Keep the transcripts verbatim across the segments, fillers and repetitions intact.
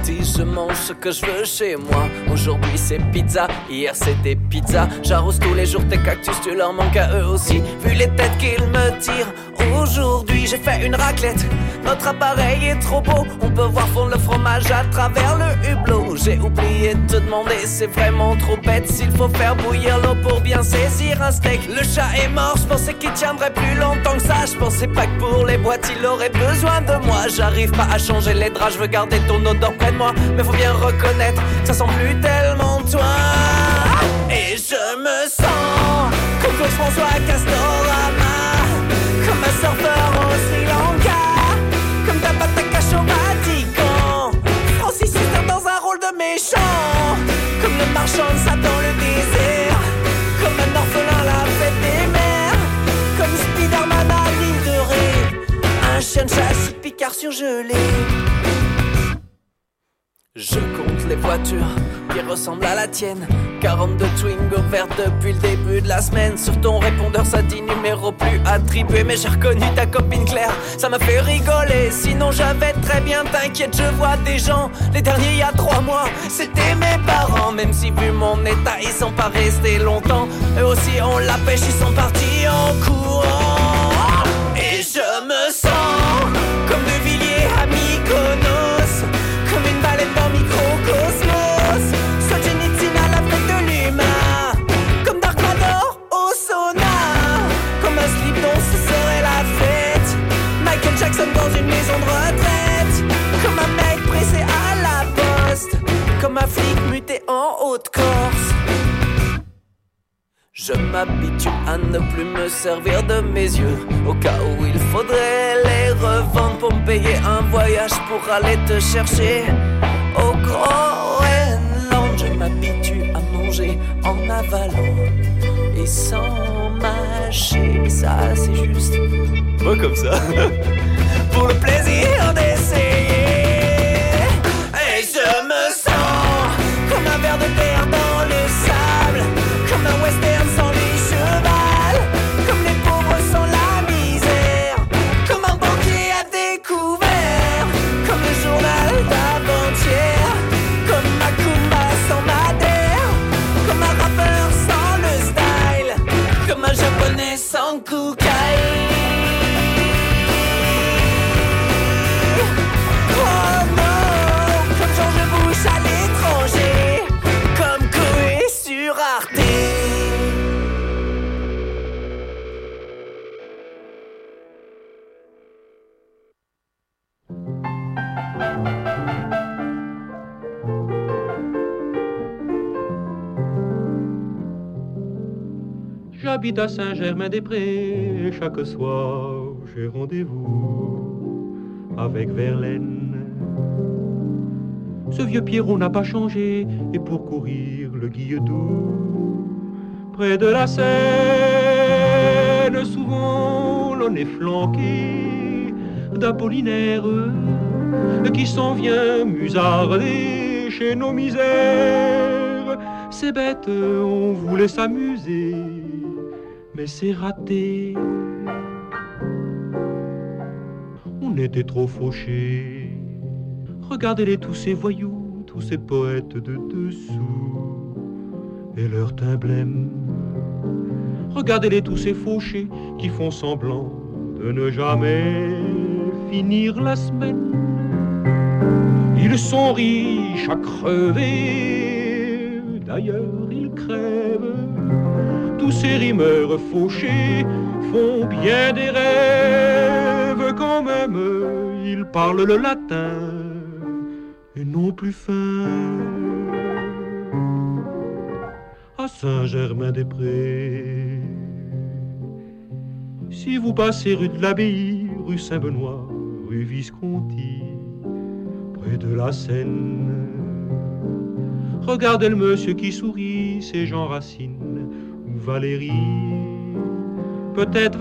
appétit, je mange ce que je veux chez moi. Aujourd'hui c'est pizza, hier c'était pizza. J'arrose tous les jours tes cactus, tu leur manques à eux aussi. Vu les têtes qu'ils me tirent, aujourd'hui j'ai fait une raclette. Notre appareil est trop beau, on peut voir fondre le fromage à travers le hublot. J'ai oublié de te demander, c'est vraiment trop bête s'il faut faire bouillir l'eau pour bien saisir un steak. Le chat est mort, je pensais qu'il tiendrait plus longtemps que ça. Je pensais pas que pour les boîtes il aurait besoin de moi. J'arrive pas à changer les draps, je veux garder ton odeur près de moi. Mais faut bien reconnaître que ça sent plus tellement toi. Et je me sens comme Claude François à Castorama, comme un surfeur au Sri Lanka, comme Tabata Cash au Vatican, Francis Huster dans un rôle de méchant, comme le marchand de Satan dans le désert, comme un orphelin la fête des mères, comme Spider-Man à l'île de Ré, un chien de chasse Picard surgelé. Je compte les voitures qui ressemblent à la tienne, quarante-deux Twingo vertes depuis le début de la semaine. Sur ton répondeur ça dit numéro plus attribué, mais j'ai reconnu ta copine Claire, ça m'a fait rigoler. Sinon j'avais très bien, t'inquiète, je vois des gens. Les derniers il y a trois mois, c'était mes parents. Même si vu mon état ils sont pas restés longtemps, eux aussi on la pêche, ils sont partis en courant. Et je me sens comme De Villiers à Mykonos, comme une baleine dans Microcosmos, Solzhenitsyn à la fête de l'humain, comme Dark Vador au sauna, comme un slip dont ce serait la fête, Michael Jackson dans une maison de retraite, comme un mec pressé à la poste, comme un flic muté en Haute-Corse. Je m'habitue à ne plus me servir de mes yeux, au cas où il faudrait les revendre pour me payer un voyage pour aller te chercher au Groenland. Je m'habitue à manger en avalant et sans mâcher, mais ça c'est juste pas comme ça pour le plaisir d'essayer. Et je me sens comme un ver de terre dans le sable, comme un western sans les chevals, comme les pauvres sans la misère, comme un banquier à découvert, comme le journal d'avant-hier, comme Macumba sans Madère, comme un rappeur sans le style, comme un japonais sans Kukai. Oh non, comme George Bush à l'étranger, comme Koé sur Arte. J'habite à Saint-Germain-des-Prés, chaque soir j'ai rendez-vous avec Verlaine. Ce vieux Pierrot n'a pas changé, et pour courir le Guilledou, près de la Seine, souvent l'on est flanqué d'Apollinaire, qui s'en vient musarder chez nos misères. C'est bête, on voulait s'amuser, mais c'est raté. On était trop fauchés. Regardez-les tous ces voyous, tous ces poètes de dessous et leur teint blême. Regardez-les tous ces fauchés qui font semblant de ne jamais finir la semaine. Ils sont riches à crever, d'ailleurs ils crèvent. Tous ces rimeurs fauchés font bien des rêves quand même. Ils parlent le latin et non plus fin. À Saint-Germain-des-Prés, si vous passez rue de l'Abbaye, rue Saint-Benoît, rue Visconti, près de la Seine, regardez le monsieur qui sourit, c'est Jean Racine ou Valérie, peut-être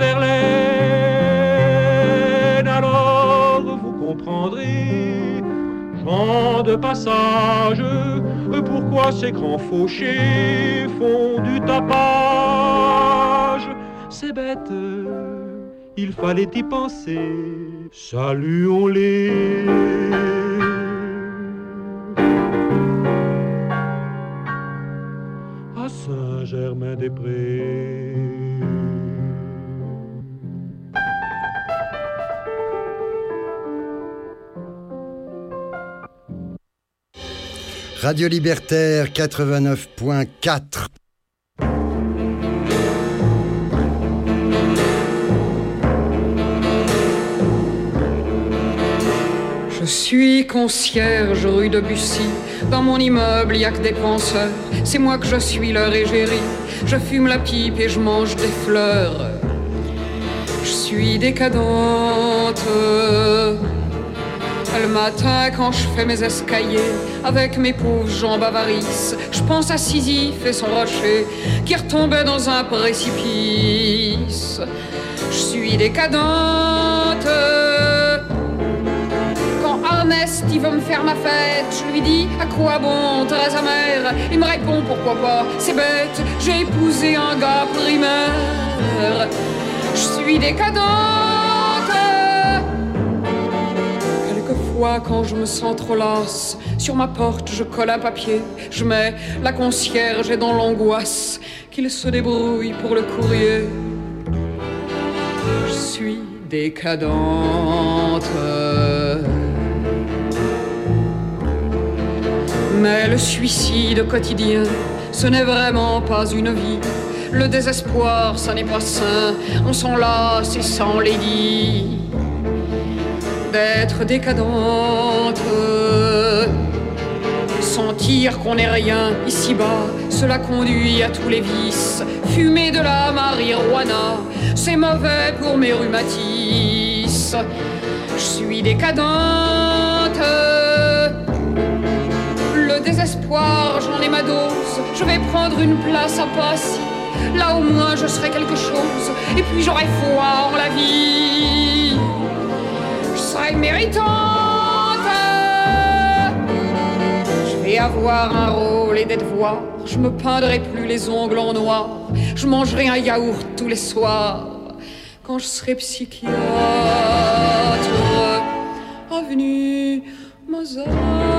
Verlaine. Alors vous comprendrez, gens de passage, pourquoi ces grands fauchés font du tapage. C'est bête, il fallait y penser, saluons-les. Saint-Germain-des-Prés. Radio Libertaire quatre-vingt-neuf point quatre. Je suis concierge rue de Bussy. Dans mon immeuble, y a que des penseurs. C'est moi que je suis leur égérie. Je fume la pipe et je mange des fleurs. Je suis décadente. Le matin, quand je fais mes escaliers avec mes pauvres jambes avarices, je pense à Sisyphe et son rocher qui retombait dans un précipice. Je suis décadente. Quand Ernest il veut me faire ma fête, je lui dis à quoi bon, Thérèse mère. Il me répond pourquoi pas, c'est bête, j'ai épousé un gars primaire. Je suis décadente. Quand je me sens trop lasse, sur ma porte je colle un papier. Je mets la concierge et dans l'angoisse qu'il se débrouille pour le courrier. Je suis décadente. Mais le suicide quotidien, ce n'est vraiment pas une vie. Le désespoir, ça n'est pas sain. On s'en lasse et s'en les dit. D'être décadente, sentir qu'on n'est rien ici-bas, cela conduit à tous les vices. Fumer de la marijuana, c'est mauvais pour mes rhumatismes. Je suis décadente. Le désespoir, j'en ai ma dose. Je vais prendre une place à Passy. Là au moins je serai quelque chose. Et puis j'aurai foi en la vie. Je serai méritante. Je vais avoir un rôle et des devoirs. Je me peindrai plus les ongles en noir. Je mangerai un yaourt tous les soirs. Quand je serai psychiatre, avenue Mozart.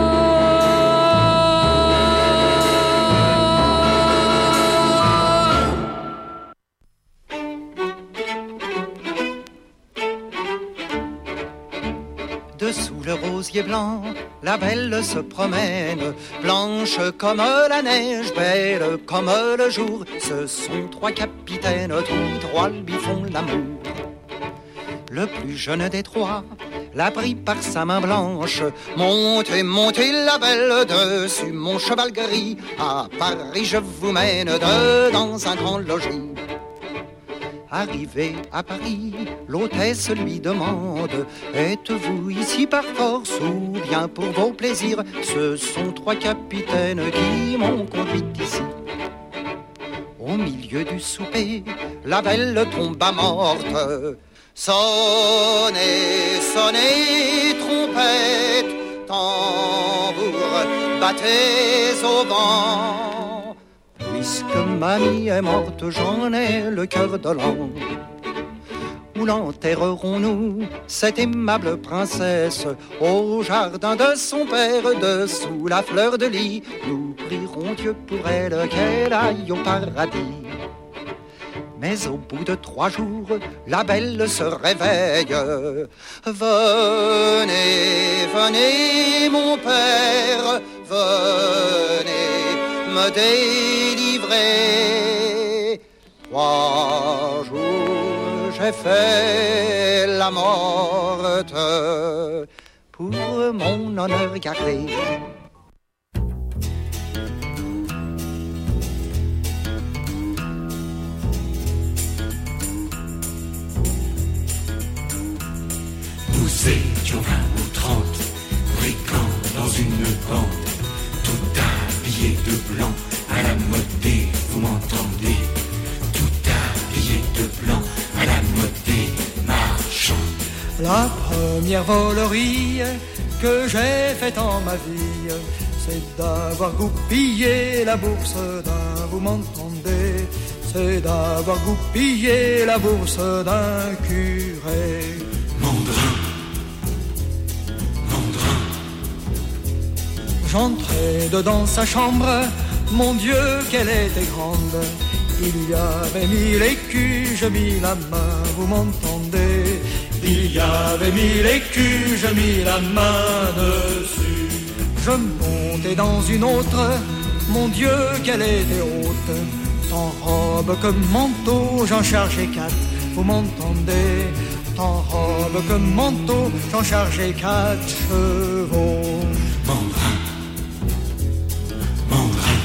Dessous le rosier blanc, la belle se promène, blanche comme la neige, belle comme le jour. Ce sont trois capitaines, tous trois lui font l'amour. Le plus jeune des trois l'a pris par sa main blanche. Montez, montez la belle dessus mon cheval gris. À Paris je vous mène de dans un grand logis. Arrivé à Paris, l'hôtesse lui demande: êtes-vous ici par force ou bien pour vos plaisirs? Ce sont trois capitaines qui m'ont conduit ici. Au milieu du souper, la belle tomba morte. Sonnez, sonnez, trompette, tambour, battez au vent. Puisque mamie est morte, j'en ai le cœur dolent. Où l'enterrerons-nous, cette aimable princesse? Au jardin de son père, dessous la fleur de lis. Nous prierons Dieu pour elle, qu'elle aille au paradis. Mais au bout de trois jours, la belle se réveille. Venez, venez, mon père, venez me délivrer. Trois jours, j'ai fait la morte pour mon honneur gardé. Nous étions vingt ou trente, brigands dans une bande, tout habillés de blanc, à la mode, vous m'entendez? Tout habillés de blanc, à la mode, marchand. La première volerie que j'ai faite en ma vie, c'est d'avoir goupillé la bourse d'un, vous m'entendez? C'est d'avoir goupillé la bourse d'un curé. Mandrin, Mandrin. J'entrais dedans sa chambre mon Dieu, qu'elle était grande. Il y avait mille écus, je mis la main, vous m'entendez? Il y avait mille écus, je mis la main dessus. Je montais dans une autre, mon Dieu, qu'elle était haute. Tant robe que manteau, j'en chargeais quatre, vous m'entendez? Tant robe que manteau, j'en chargeais quatre chevaux. Mandrin, mandrin.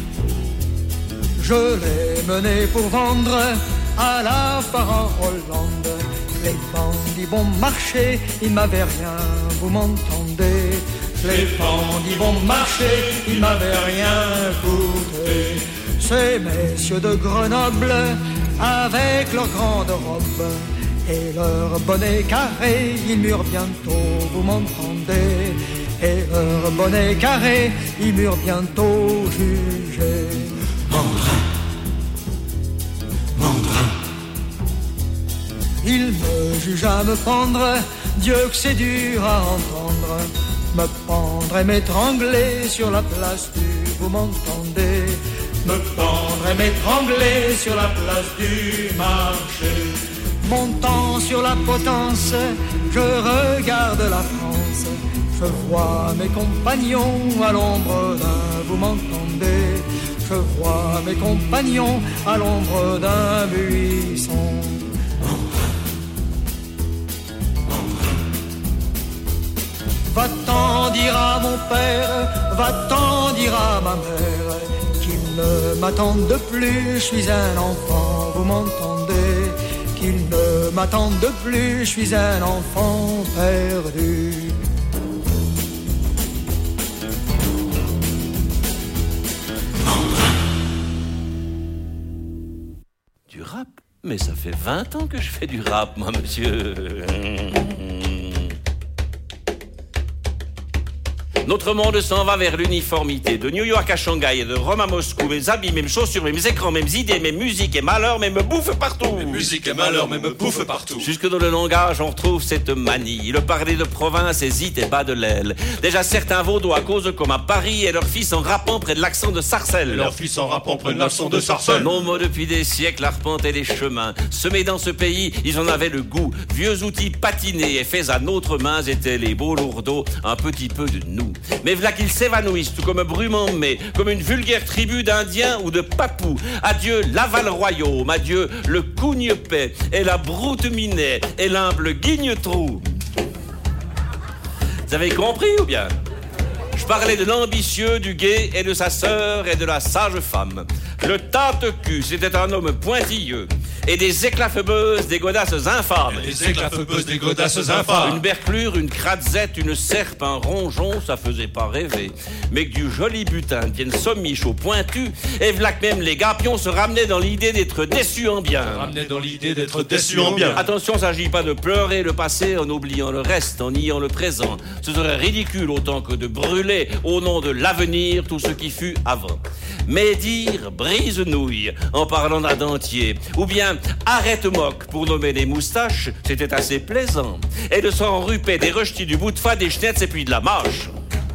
Je l'ai mené pour vendre à la foire en Hollande. Les bandits vont marcher, ils m'avaient rien, vous m'entendez? Les bandits vont marcher, ils m'avaient rien coûté. Ces messieurs de Grenoble, avec leurs grandes robes et leurs bonnets carrés, ils murent bientôt, vous m'entendez? Et leurs bonnets carrés, ils murent bientôt jugés. Mandrin, mandrin. Il me jugea me pendre, Dieu que c'est dur à entendre. Me pendre et m'étrangler sur la place du, vous m'entendez? Me pendre et m'étrangler sur la place du marché. Montant sur la potence, je regarde la France. Je vois mes compagnons à l'ombre d'un, vous m'entendez? Je vois mes compagnons à l'ombre d'un buisson. Va-t'en dire à mon père, va-t'en dire à ma mère, qu'ils ne m'attendent plus, je suis un enfant, vous m'entendez? Qu'ils ne m'attendent plus, je suis un enfant perdu. Du rap? Mais ça fait vingt ans que je fais du rap, moi, monsieur. Notre monde s'en va vers l'uniformité. De New York à Shanghai et de Rome à Moscou. Mes habits, mêmes chaussures, mêmes écrans, mêmes idées, mêmes musiques et malheur, mêmes bouffe partout. Mêmes musiques et malheur, mêmes bouffe partout. Jusque dans le langage, on retrouve cette manie. Le parler de province hésite et bat de l'aile. Déjà certains vaudois causent comme à Paris et leurs fils en rappant près de l'accent de Sarcelles. Et leurs fils en rappant près de l'accent de Sarcelles. Nos mots depuis des siècles arpentaient les chemins. Semés dans ce pays, ils en avaient le goût. Vieux outils patinés et faits à notre main étaient les beaux lourdeaux, un petit peu de nous. Mais voilà qu'ils s'évanouissent tout comme brume en mai, comme une vulgaire tribu d'Indiens ou de Papous. Adieu l'aval royaume, adieu le cougne-paix et la broute minet et l'humble guigne-trou. Vous avez compris ou bien? Je parlais de l'ambitieux, du gai et de sa sœur et de la sage femme. Le tâte-cul, c'était un homme pointilleux. Et des éclafeubeuses, des godasses infâmes. Et des éclafeubeuses, des godasses infâmes. Une berclure, une cratzette, une serpe, un rongeon, ça faisait pas rêver. Mais que du joli butin vienne sommiche au pointu, et v'là que même les gapions se ramenaient dans l'idée d'être déçus en bien. Se ramenaient dans l'idée d'être déçus en bien. Attention, s'agit pas de pleurer le passé en oubliant le reste, en niant le présent. Ce serait ridicule autant que de brûler au nom de l'avenir tout ce qui fut avant. Mais dire brise-nouille en parlant d'un dentier, ou bien arrête-moque pour nommer les moustaches, c'était assez plaisant. Et de s'enruper des rejetis du bout de fa, des schnettes et puis de la mâche.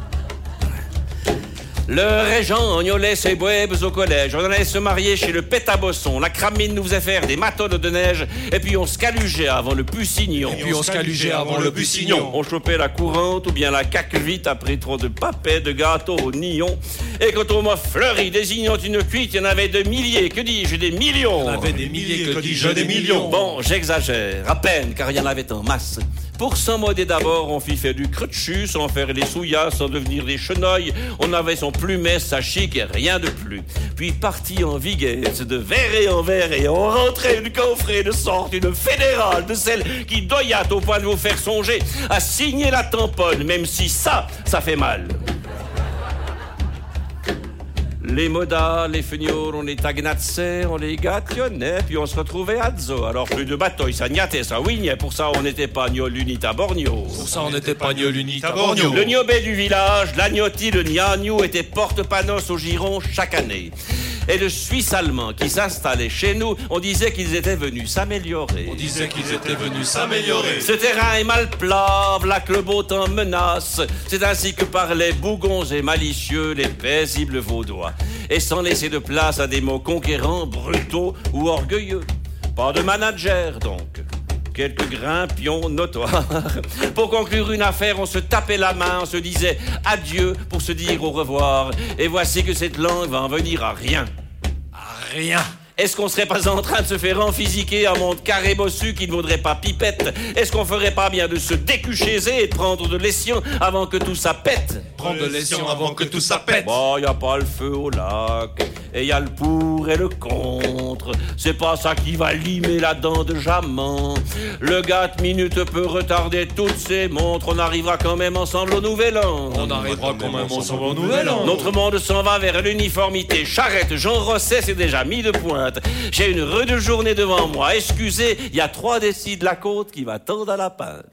Le régent ognolait ses bouèbes au collège. On allait se marier chez le pétabosson. La cramine nous faisait faire des matones de neige. Et puis on se calugeait avant le Pussignon. Et puis on se calugeait avant le Pussignon. On chopait la courante ou bien la caque vite après trop de papets, de gâteaux au nillon. Et quand on m'a fleuri désignant une cuite, il y en avait des milliers, que dis-je, des millions. Il y en avait des milliers, que dis-je, des millions. Bon, j'exagère, à peine, car il y en avait en masse. Pour s'emmodder d'abord, on fit faire du crutchu, sans faire les souillas, sans devenir des chenolles. On avait son plumet, sa chic et rien de plus. Puis parti en viguesse, de verre et en verre, et on rentrait une coffret de sorte, une fédérale, de celle qui doyate au point de vous faire songer à signer la tamponne, même si ça, ça fait mal. Les modas, les feignolles, on les tagnatsait, on les gâtionnait, puis on se retrouvait à Dzo. Alors plus de bateaux, ça gnatait, ça wignait. Pour ça, on n'était pas gnolu ni taborgno. Pour ça, on n'était pas gnolu ni taborgno. Le gnobé du village, l'agnoti, le gnagnou, était porte-panos au giron chaque année. et de Suisses allemands qui s'installaient chez nous, on disait qu'ils étaient venus s'améliorer. On disait qu'ils étaient venus s'améliorer. Ce terrain est mal plat, v'là que le beau temps menace. C'est ainsi que parlaient bougons et malicieux les paisibles vaudois. Et sans laisser de place à des mots conquérants, brutaux ou orgueilleux. Pas de manager donc. Quelques grimpions notoires. Pour conclure une affaire, on se tapait la main, on se disait adieu pour se dire au revoir. Et voici que cette langue va en venir à rien. À rien. Est-ce qu'on serait pas en train de se faire emphysiquer un monde carré bossu qui ne vaudrait pas pipette? Est-ce qu'on ferait pas bien de se décuchéser et de prendre de l'ession avant que tout ça pète? Prendre de l'ession avant que tout ça pète. Bon, y a pas le feu au lac, et y a le pour et le contre. C'est pas ça qui va limer la dent de Jaman. Le gâte minute peut retarder toutes ses montres. On arrivera quand même ensemble au nouvel an. On arrivera quand même ensemble au nouvel an. Notre monde s'en va vers l'uniformité. Charrette, Jean Rosset s'est déjà mis de pointe. J'ai une rude journée devant moi. Excusez, il y a trois décis de la côte qui va tordre à la pinte.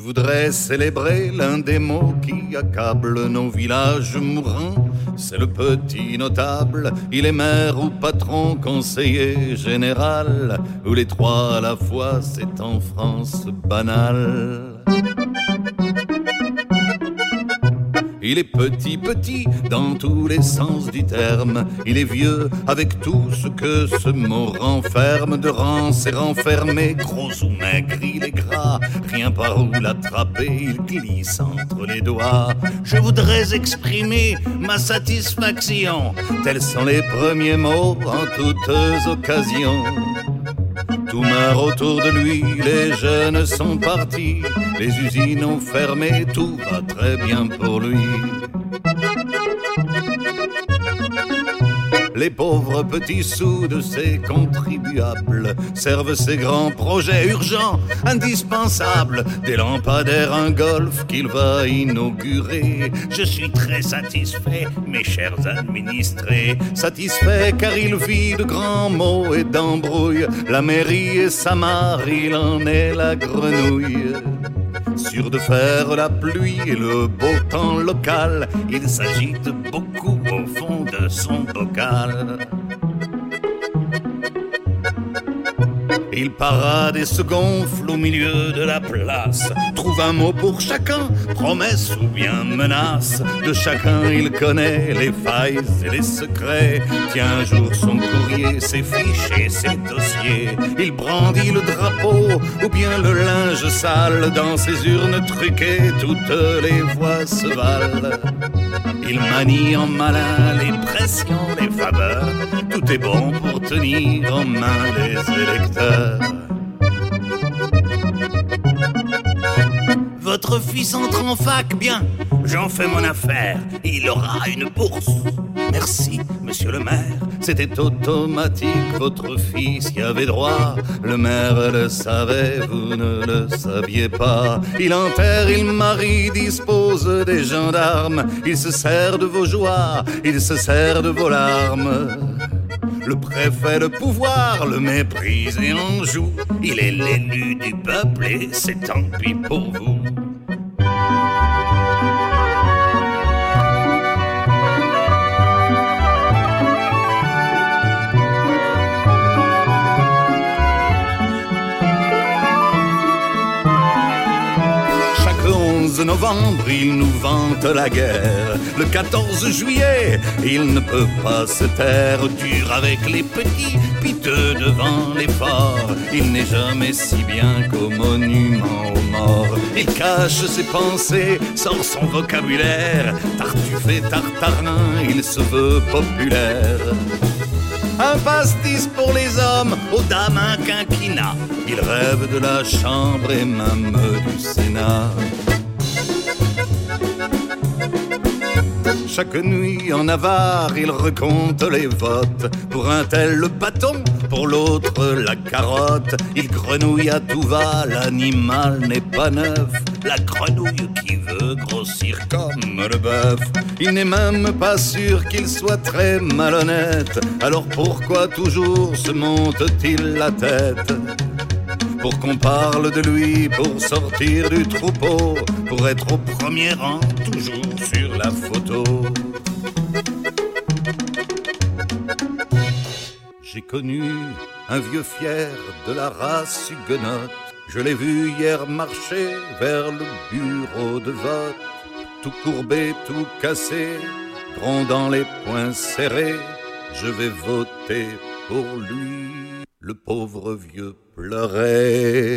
voudrais célébrer l'un des mots qui accablent nos villages mourants. C'est le petit notable, il est maire ou patron, conseiller général, ou les trois à la fois, c'est en France banal. Il est petit, petit, dans tous les sens du terme. Il est vieux, avec tout ce que ce mot renferme. De rance et renfermé, gros ou maigre, il est gras. Rien par où l'attraper, il glisse entre les doigts. Je voudrais exprimer ma satisfaction. Tels sont les premiers mots en toutes occasions. Tout meurt autour de lui, les jeunes sont partis, les usines ont fermé, tout va très bien pour lui. Les pauvres petits sous de ces contribuables servent ces grands projets urgents, indispensables, des lampadaires, un golf qu'il va inaugurer. Je suis très satisfait, mes chers administrés, satisfait car il vit de grands maux et d'embrouilles. La mairie et sa mare, il en est la grenouille. Sûr de faire la pluie et le beau temps local, il s'agite beaucoup au fond de son bocal. Il parade et se gonfle au milieu de la place, trouve un mot pour chacun, promesse ou bien menace. De chacun il connaît les failles et les secrets, tient un jour son courrier, ses fiches et ses dossiers. Il brandit le drapeau ou bien le linge sale, dans ses urnes truquées toutes les voix se valent. Il manie en malin les pressions, les faveurs, tout est bon pour tenir en main les électeurs. Votre fils entre en fac, bien, j'en fais mon affaire, il aura une bourse. Merci, monsieur le maire, c'était automatique, votre fils y avait droit. Le maire le savait, vous ne le saviez pas. Il enterre, il marie, dispose des gendarmes. Il se sert de vos joies, il se sert de vos larmes. Le préfet, le pouvoir, le méprise et en joue. Il est l'élu du peuple et c'est tant pis pour vous. Novembre, il nous vante la guerre. Le quatorze juillet, il ne peut pas se taire. Dur avec les petits, piteux devant les forts. Il n'est jamais si bien qu'au monument aux morts. Il cache ses pensées, sort son vocabulaire. Tartuffe et tartarin, il se veut populaire. Un pastis pour les hommes, aux dames un quinquina. Il rêve de la chambre et même du Sénat. Chaque nuit en avare, il recompte les votes. Pour un tel le bâton, pour l'autre la carotte. Il grenouille à tout va, l'animal n'est pas neuf. La grenouille qui veut grossir comme le bœuf. Il n'est même pas sûr qu'il soit très malhonnête. Alors pourquoi toujours se monte-t-il la tête? Pour qu'on parle de lui, pour sortir du troupeau, pour être au premier rang, toujours sur la photo. J'ai connu un vieux fier de la race huguenote. Je l'ai vu hier marcher vers le bureau de vote. Tout courbé, tout cassé, grondant les poings serrés. Je vais voter pour lui. Le pauvre vieux pleurait.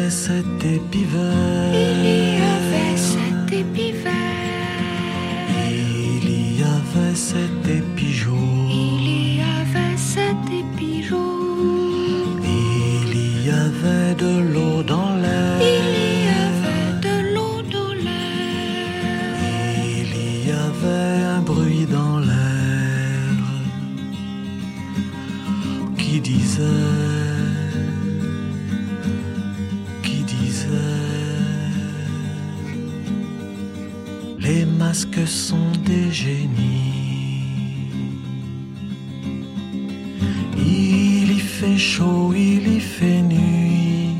avait cet épi vert. Il y avait cet épi vert. Il y avait cet épi jaune. Il y avait cet épi jaune. Il y avait de l'eau dans l'air. Il y avait de l'eau dans l'air. Il y avait un bruit dans l'air qui disait, qui disait, les masques sont des génies. Il y fait chaud, il y fait nuit.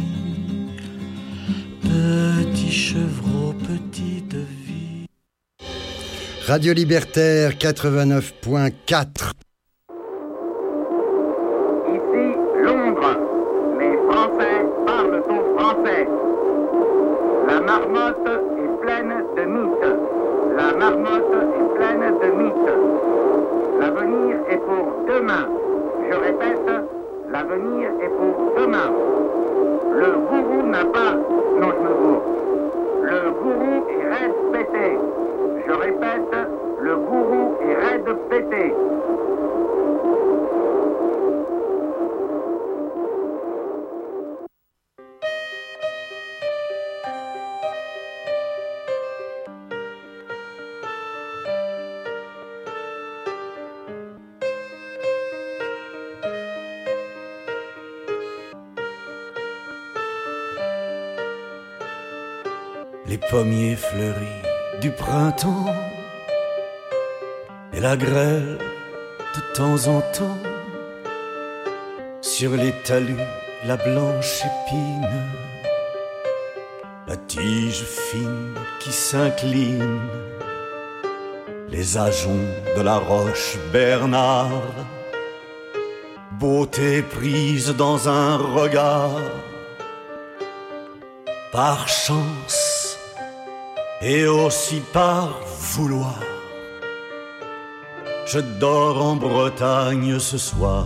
Petit chevreau, petite vie. Radio Libertaire quatre-vingt-neuf point quatre. Ici Londres. Les Français parlent au français. La marmotte est pleine de mythes. La marmotte est pleine de mythes. L'avenir est pour demain. Je répète, l'avenir est pour demain. Le gourou n'a pas... Non, je me gourre. Le gourou est raide pété. Je répète, le gourou est raide pété. Les pommiers fleuris du printemps et la grêle de temps en temps. Sur les talus, la blanche épine, la tige fine qui s'incline, les ajoncs de la roche Bernard, beauté prise dans un regard. Par chance et aussi par vouloir, je dors en Bretagne ce soir.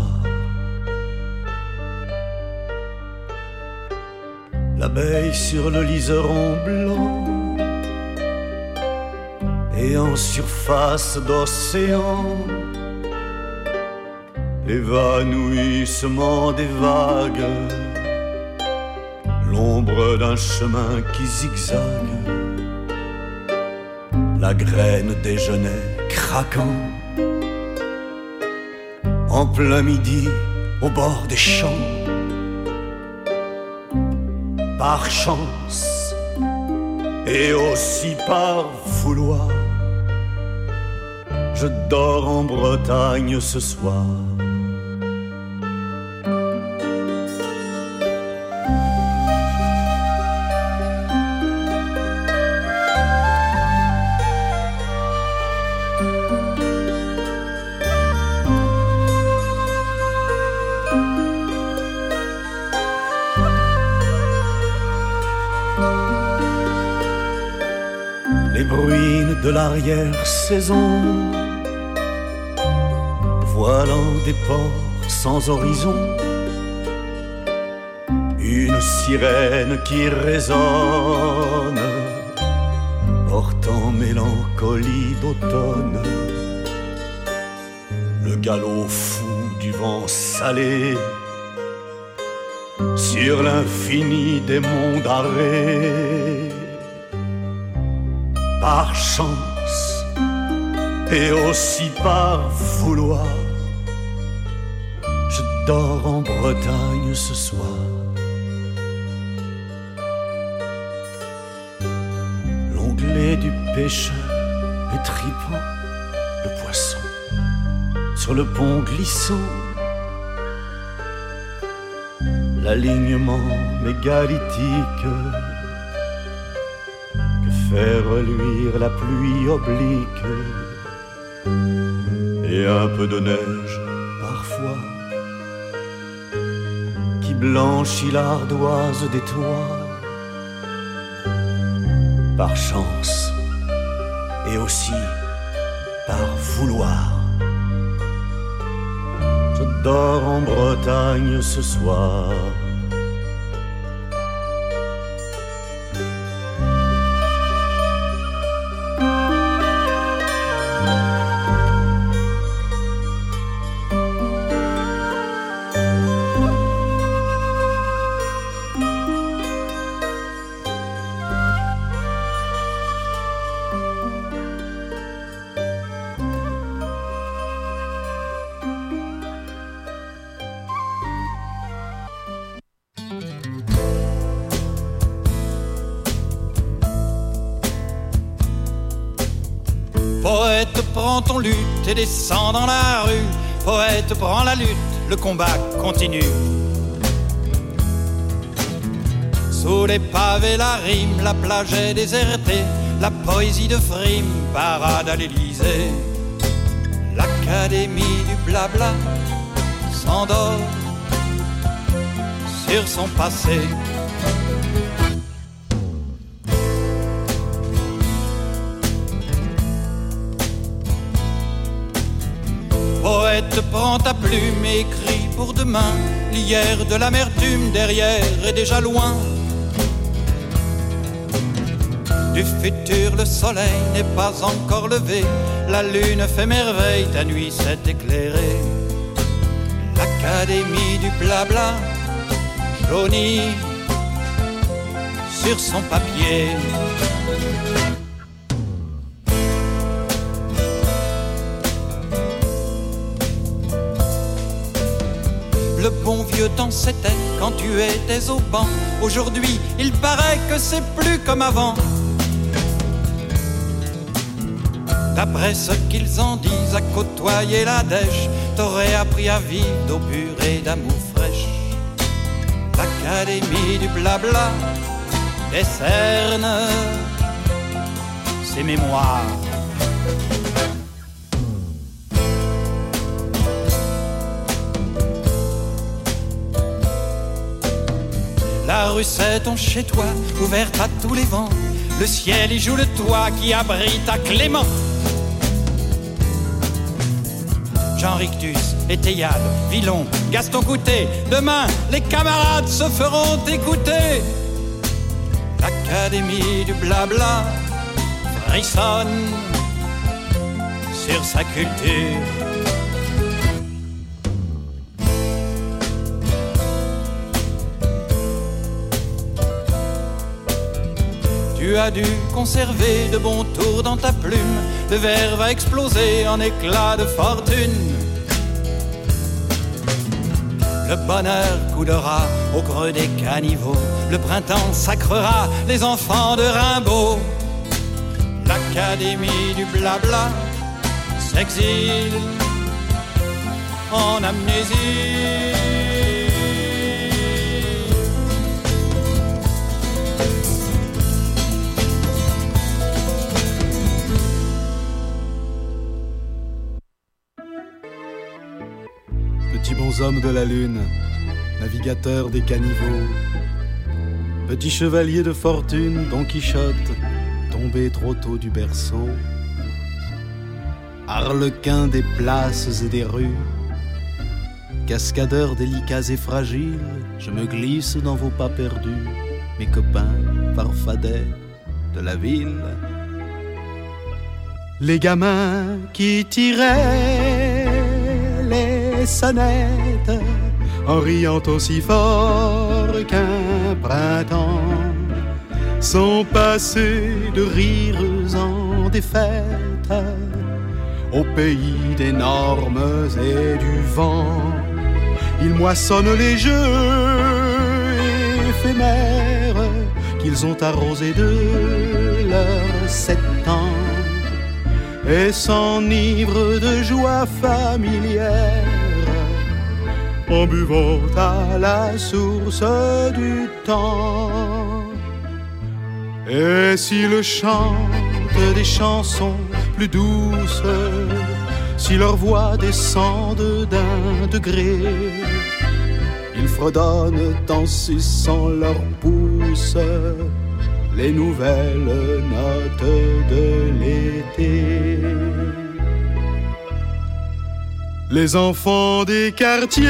L'abeille sur le liseron blanc et en surface d'océan, l'évanouissement des vagues, l'ombre d'un chemin qui zigzague, la graine déjeunait craquant, en plein midi au bord des champs. Par chance et aussi par vouloir, je dors en Bretagne ce soir. Les bruines de l'arrière-saison, voilant des ports sans horizon, une sirène qui résonne, portant mélancolie d'automne, le galop fou du vent salé, sur l'infini des monts d'arrêt. Par chance et aussi par vouloir, je dors en Bretagne ce soir. L'onglet du pêcheur est tripant, le poisson sur le pont glissant, l'alignement mégalithique fait reluire la pluie oblique et un peu de neige parfois qui blanchit l'ardoise des toits. Par chance et aussi par vouloir, je dors en Bretagne ce soir. quand on lutte et descend dans la rue. Poète prend la lutte, le combat continue. Sous les pavés la rime, la plage est désertée. La poésie de Frime parade à l'Élysée. L'académie du blabla s'endort sur son passé. Poète, prends ta plume et écris pour demain. L'hier de l'amertume derrière est déjà loin. Du futur le soleil n'est pas encore levé. La lune fait merveille, ta nuit s'est éclairée. L'académie du blabla jaunit sur son papier. Le bon vieux temps c'était quand tu étais au banc. Aujourd'hui il paraît que c'est plus comme avant. D'après ce qu'ils en disent, à côtoyer la dèche, t'aurais appris à vivre d'eau pure et d'amour fraîche. L'académie du blabla décerne ses mémoires. La rue c'est ton chez-toi, ouverte à tous les vents. Le ciel y joue le toit qui abrite à Clément. Jean Rictus et Théiade, Villon, Gaston Coutet. Demain, les camarades se feront écouter. L'académie du blabla frissonne sur sa culture. Tu as dû conserver de bons tours dans ta plume. Le verre va exploser en éclats de fortune. Le bonheur coulera au creux des caniveaux. Le printemps sacrera les enfants de Rimbaud. L'académie du blabla s'exile en amnésie. Petits bonshommes de la lune, navigateurs des caniveaux, petit chevalier de fortune, Don Quichotte, tombé trop tôt du berceau, harlequin des places et des rues, cascadeurs délicats et fragiles, je me glisse dans vos pas perdus, mes copains farfadets de la ville. Les gamins qui tiraient les sonnettes en riant aussi fort qu'un printemps sont passés de rires en défaite au pays des normes et du vent. Ils moissonnent les jeux éphémères qu'ils ont arrosés de leurs sept ans et s'enivrent de joie familière en buvant à la source du temps. Et s'ils chantent des chansons plus douces, si leur voix descend d'un degré, ils fredonnent en suçant leurs pouces les nouvelles notes de l'été. Les enfants des quartiers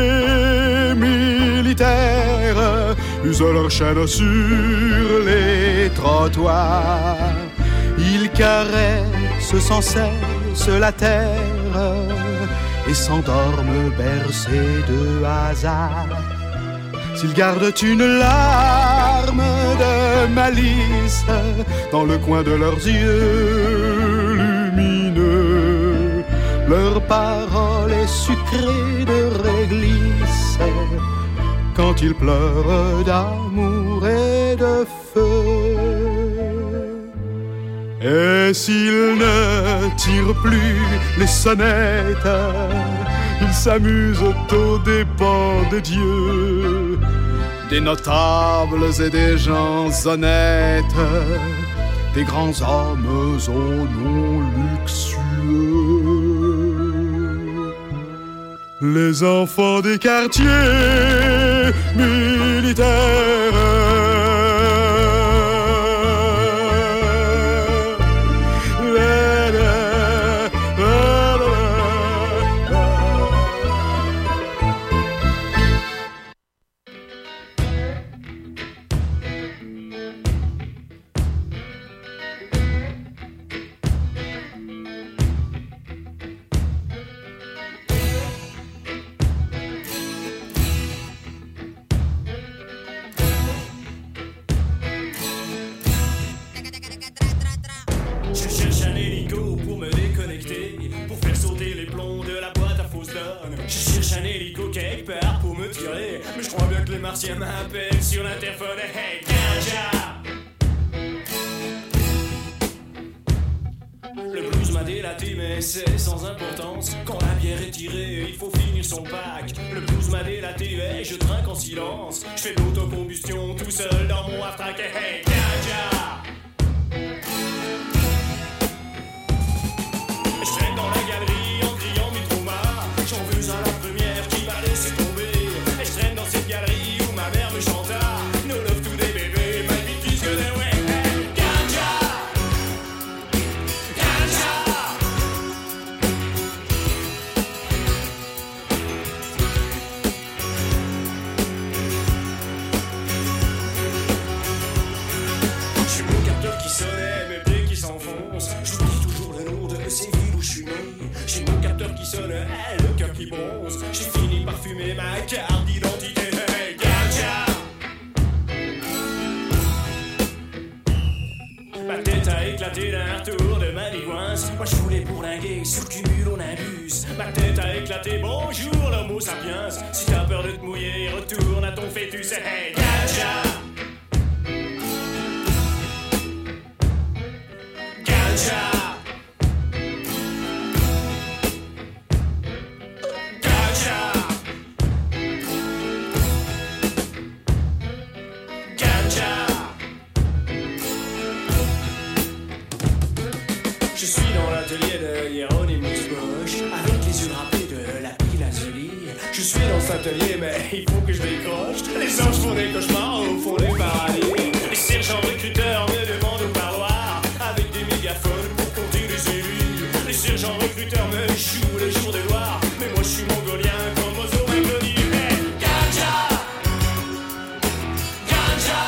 militaires usent leur chaîne sur les trottoirs. Ils caressent sans cesse la terre et s'endorment bercés de hasard. S'ils gardent une larme de malice dans le coin de leurs yeux lumineux, leur parole est sucrée de réglisse quand ils pleurent d'amour et de feu. Et s'il ne tire plus les sonnettes, il s'amuse aux dépens de Dieu, des notables et des gens honnêtes, des grands hommes au nom luxueux. Les enfants des quartiers militaires, m'appelle sur l'interphone, hey Ganja. Le blues m'a délaté mais c'est sans importance. Quand la bière est tirée, il faut finir son pack. Le blues m'a délaté et je trinque en silence. Je fais de l'autocombustion tout seul dans mon half-track, hey Ganja. Je traîne dans la galerie en criant mes traumas. J'en veux à la première qui m'a laissé tomber. Et je traîne dans cette galerie où ma mère me chanta No love to des bébés, my bitch is gonna win. Hey, Ganja, Ganja. J'ai mon capteur qui sonnait, mes pieds qui s'enfoncent. J'oublie toujours le nom de ces villes où je suis né. J'ai mon capteur qui sonne, hey, le cœur qui bronze. J'ai fini par fumer ma carte d'identité. Hey, Ganja. Ma tête a éclaté d'un retour de manigouins. Moi je voulais bourlinguer, sur le cumul on abuse. Ma tête a éclaté, bonjour l'homo sapiens. Si t'as peur de te mouiller, retourne à ton fœtus. Hey, Ganja. Ganja. Je suis dans l'atelier de Hieronymus Bosch, avec les yeux drapés de lapis lazuli. Je suis dans cet atelier mais il faut que je décroche. Les anges font des cauchemars au fond des paradis. Les sergents recruteurs me demandent au parloir, avec des mégaphones pour compter les élus. Les sergents recruteurs me jouent le jour de gloire, mais moi je suis mongolien comme Ozo Macloni. Hey, Ganja, Ganja.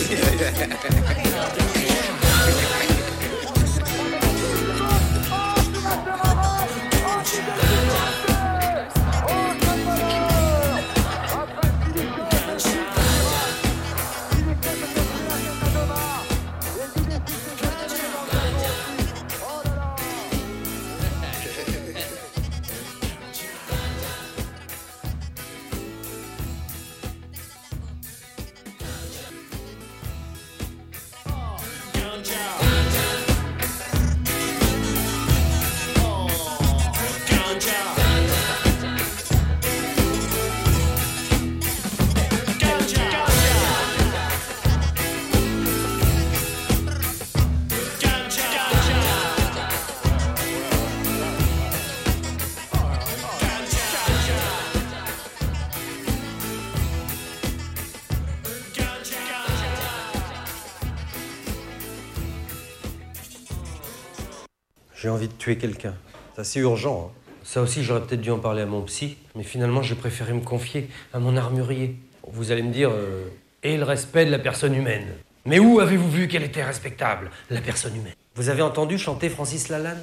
J'ai envie de tuer quelqu'un. C'est assez urgent. Hein. Ça aussi, j'aurais peut-être dû en parler à mon psy, mais finalement, j'ai préféré me confier à mon armurier. Vous allez me dire, euh, et le respect de la personne humaine. Mais où avez-vous vu qu'elle était respectable, la personne humaine? Vous avez entendu chanter Francis Lalanne?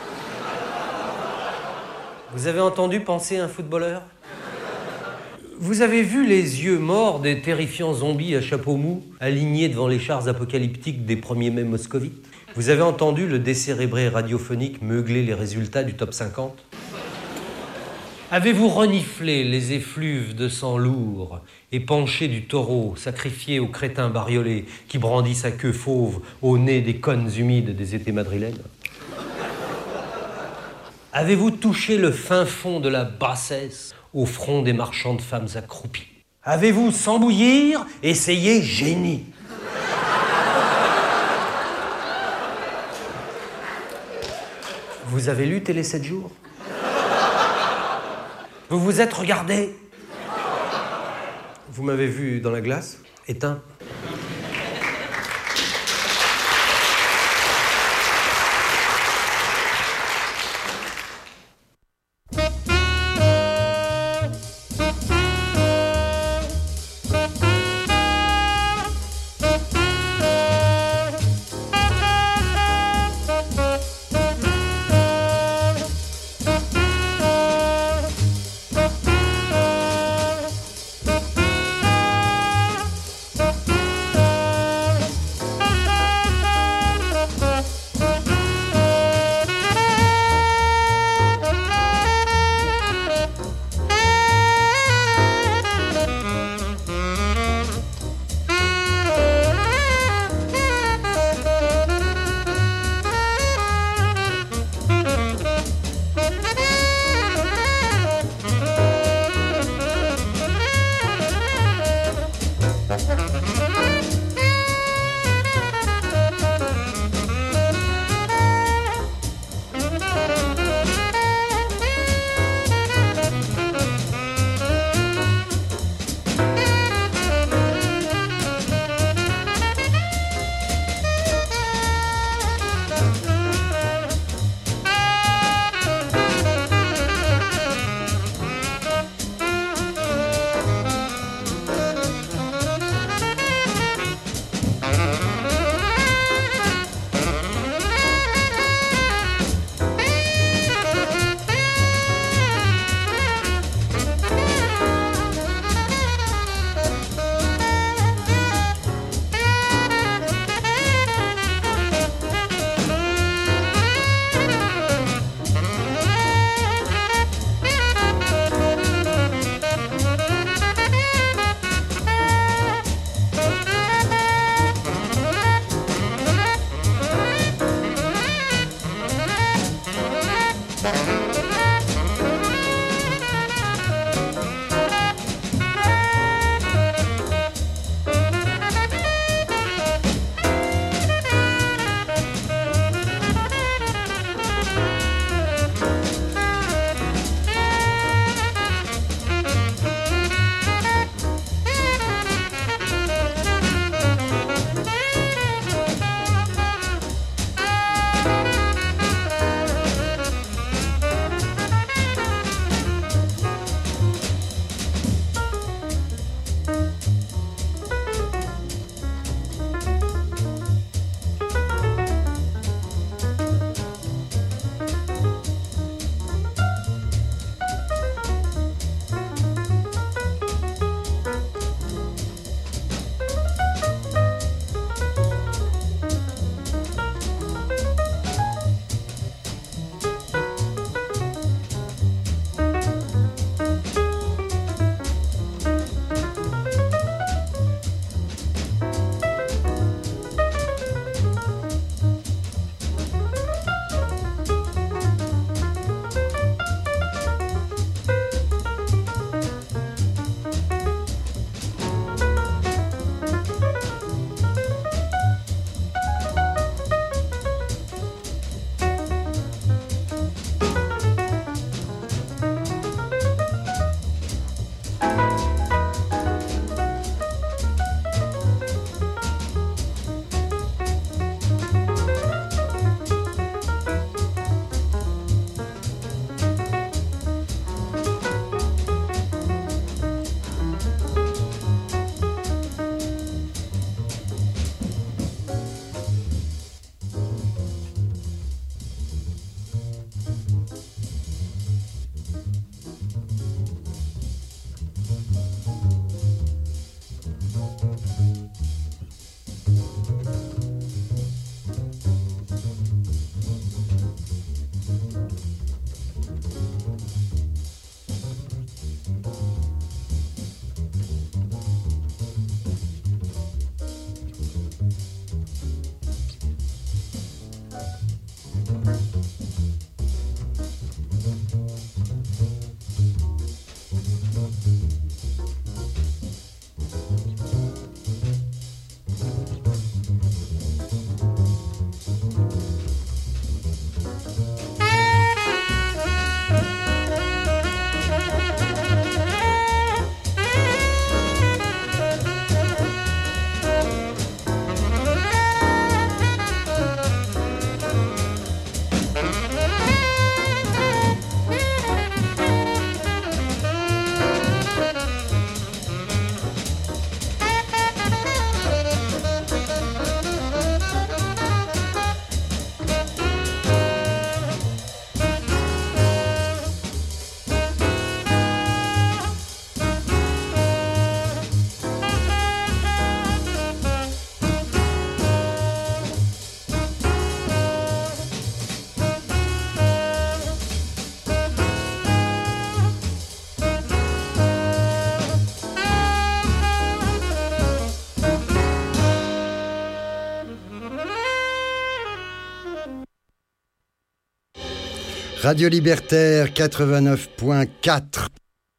Vous avez entendu penser un footballeur? Vous avez vu les yeux morts des terrifiants zombies à chapeau mou, alignés devant les chars apocalyptiques des premiers mai moscovites? Vous avez entendu le décérébré radiophonique meugler les résultats du top cinquante? Avez-vous reniflé les effluves de sang lourd et penché du taureau sacrifié aux crétins bariolés qui brandit sa queue fauve au nez des connes humides des étés madrilènes? Avez-vous touché le fin fond de la bassesse au front des marchands de femmes accroupies? Avez-vous, sans bouillir, essayé génie? Vous avez lu Télé sept jours? Vous vous êtes regardé? Vous m'avez vu dans la glace, éteint. Radio Libertaire quatre-vingt-neuf point quatre.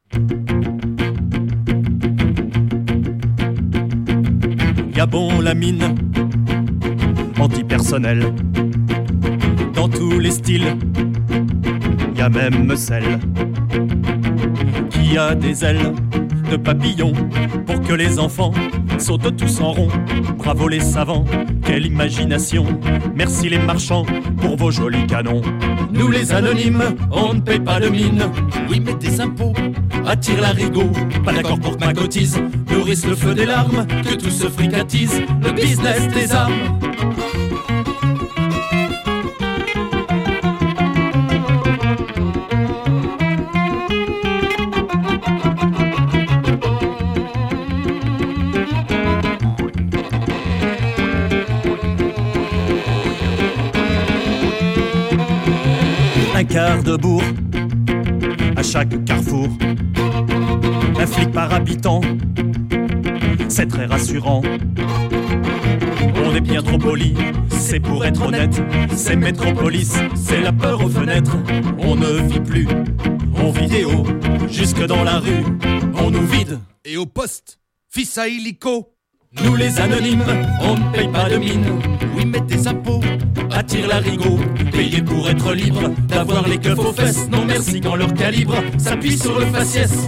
Y'a bon la mine, antipersonnel, dans tous les styles, y'a même celle qui a des ailes de papillon pour que les enfants sautent tous en rond. Bravo les savants, quelle imagination. Merci les marchands pour vos jolis canons. Nous les anonymes, on ne paye pas de mine. Oui mais des impôts attirent l'arigot. Pas d'accord pour que ma cotise nourrisse le feu des larmes, que tout se fricatise, le business des armes. Un quart de bourg à chaque carrefour, un flic par habitant, c'est très rassurant. On est bien trop poli, c'est pour être honnête. C'est Métropolis, c'est la peur aux fenêtres. On ne vit plus, on vidéo, jusque dans la rue, on nous vide. Et au poste, fils à illico. Nous les anonymes, on ne paye pas de mine. Oui mais des impôts attirent l'arigot. Payer pour être libre, d'avoir les keufs aux fesses. Non merci quand leur calibre s'appuie sur le faciès.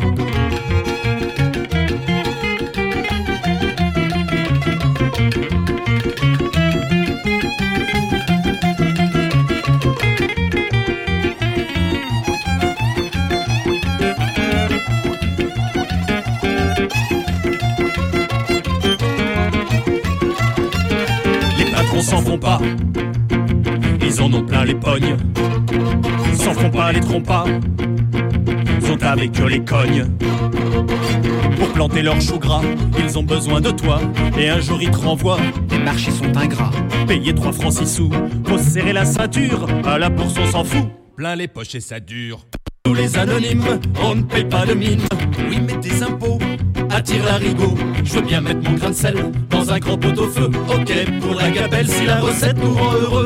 S'en font pas, ils en ont plein les pognes. S'en font pas, les trompent pas, sont avec eux les cognes. Pour planter leur chou gras, ils ont besoin de toi. Et un jour ils te renvoient, les marchés sont ingrats. Payer trois francs six sous, faut serrer la ceinture. À la bourse on s'en fout, plein les poches et ça dure. Tous les anonymes, on ne paye pas de mine. Oui mais des impôts attire l'arigot. Je veux bien mettre mon grain de sel dans un grand pot-au-feu. Ok pour la gabelle si la recette nous rend heureux.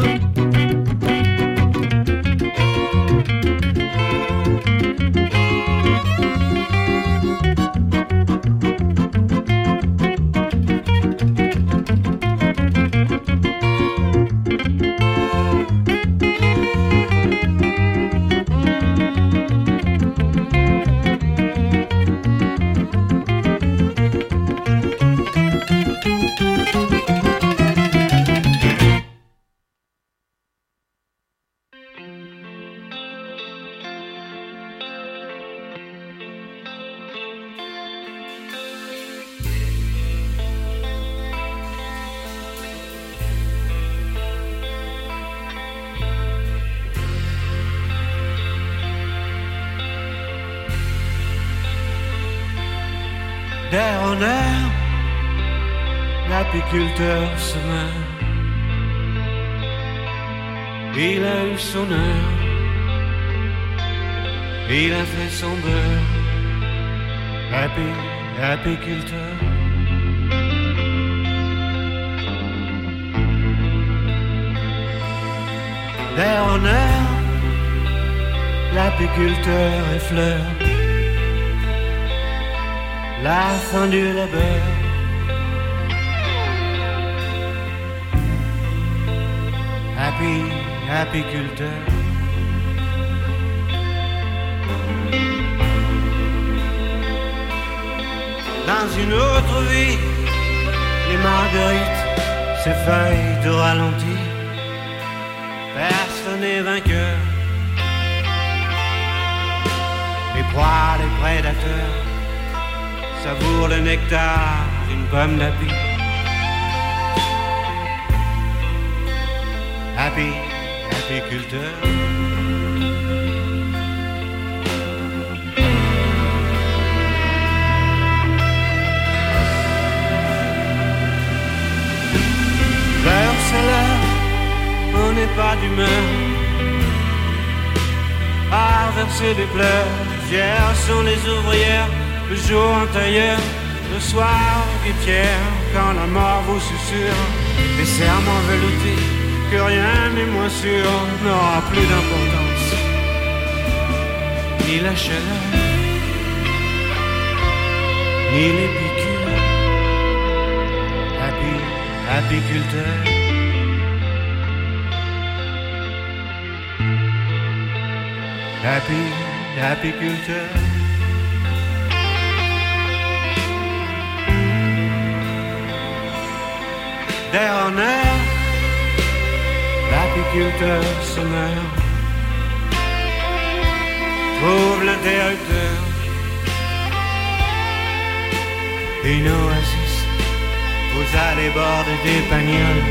D'air en air, l'apiculteur se meurt. Il a eu son heure, il a fait son beurre. Happy, apiculteur. D'air en air, l'apiculteur effleure la fin du labeur. Happy, apiculteur. Dans une autre vie, les marguerites, ces feuilles de ralenti, personne n'est vainqueur. Les proies, les prédateurs savoure le nectar d'une pomme d'api. Happy, apiculteur. L'heure c'est l'heure, on n'est pas d'humeur à verser des pleurs. Fiers sont les ouvrières, le jour en tailleur, le soir guépière, quand la mort vous susurre des serments veloutés, que rien n'est moins sûr, n'aura plus d'importance ni la chaleur, ni les piqûres. Happy, apiculteur. Happy, apiculteur. D'air en air, l'apiculteur se meurt. Trouve l'interrupteur, une oasis aux allées bordes des bagnoles,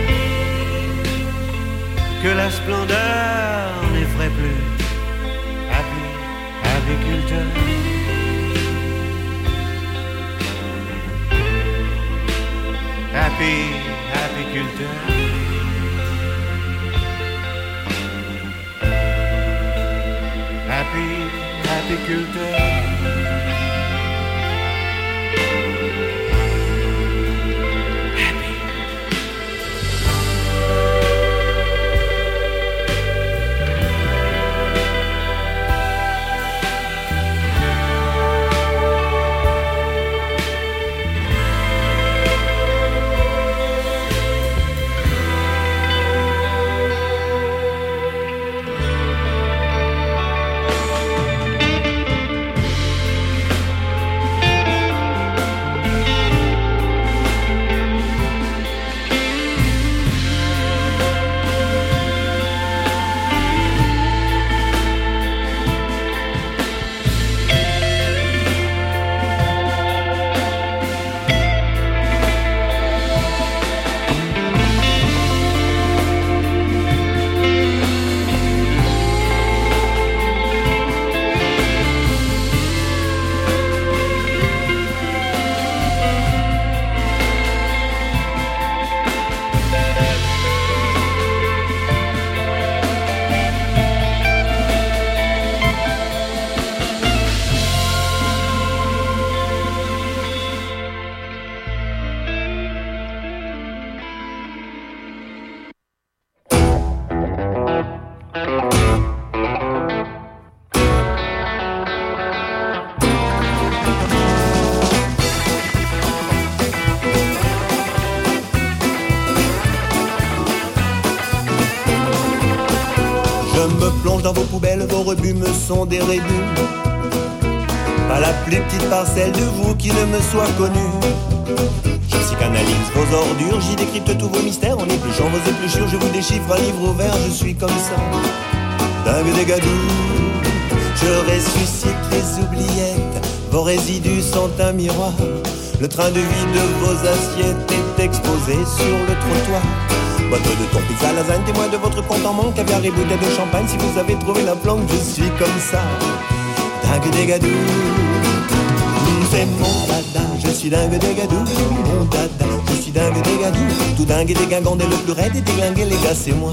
que la splendeur n'effraie plus. Happy, apiculteur. Happy, apiculteur. Happy, apiculteur. Dans vos poubelles, vos rebuts me sont des rébus. Pas la plus petite parcelle de vous qui ne me soit connue. Je psychanalyse vos ordures, j'y décrypte tous vos mystères. En épluchant vos épluchures, je vous déchiffre un livre ouvert. Je suis comme ça, dingue des gadous. Je ressuscite les oubliettes, vos résidus sont un miroir. Le train de vie de vos assiettes est exposé sur le trottoir. Boîte de ton pizza, lasagne, témoin de votre compte en manque, caviar et bouteille de champagne. Si vous avez trouvé la planque, je suis comme ça, dingue des gadous. C'est mon dada, je suis dingue des gadous. Mon dada, je suis dingue des gadous. Tout dingue et dégingant, dès le plus raide et déglingué, les gars, c'est moi.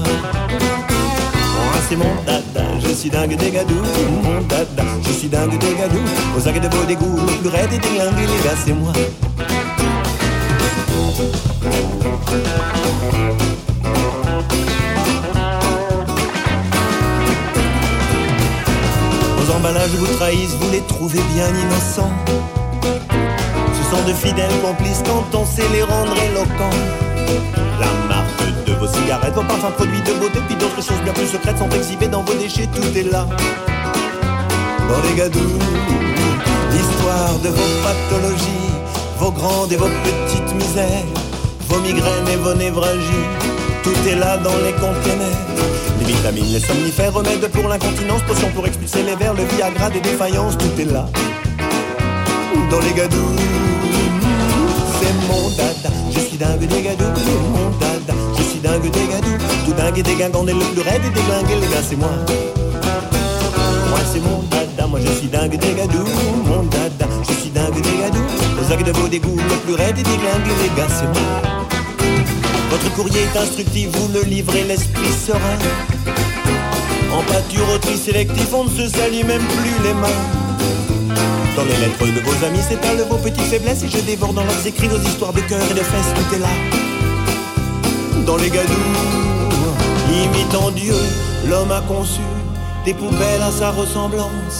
Moi, c'est mon dada, je suis dingue des gadous. Mon dada, je suis dingue des gadous. Aux aguets de vos dégoûts, le plus raide et déglingué, les gars, c'est moi. Vos emballages vous trahissent, vous les trouvez bien innocents. Ce sont de fidèles complices quand on sait les rendre éloquents. La marque de vos cigarettes, vos parfums produits de beauté, puis d'autres choses bien plus secrètes sont exhibées dans vos déchets, tout est là. Dans les gadous, l'histoire de vos pathologies, vos grandes et vos petites misères, vos migraines et vos névralgies, tout est là dans les containers. Les vitamines, les somnifères, remèdes pour l'incontinence, potions pour expulser les vers, le Viagra des défaillances, tout est là. Dans les gadous, c'est mon dada, je suis dingue des gadous. Mon dada, je suis dingue des gadous. Tout dingue et dégingant, et le plus raide et déglingué, les gars, c'est moi. Moi, c'est mon dada, moi je suis dingue des gadous. Mon dada, je suis dingue des gadous. Aux aguets de vos dégoûts, le plus raide et déglingué, les gars, c'est moi. Votre courrier est instructif, vous me livrez l'esprit serein. En pâture au tri sélectif, on ne se salit même plus les mains. Dans les lettres de vos amis s'étalent vos petites faiblesses, et je dévore dans leurs écrits vos histoires de cœur et de fesses, tout est là. Dans les gadous, imitant Dieu, l'homme a conçu des poubelles à sa ressemblance.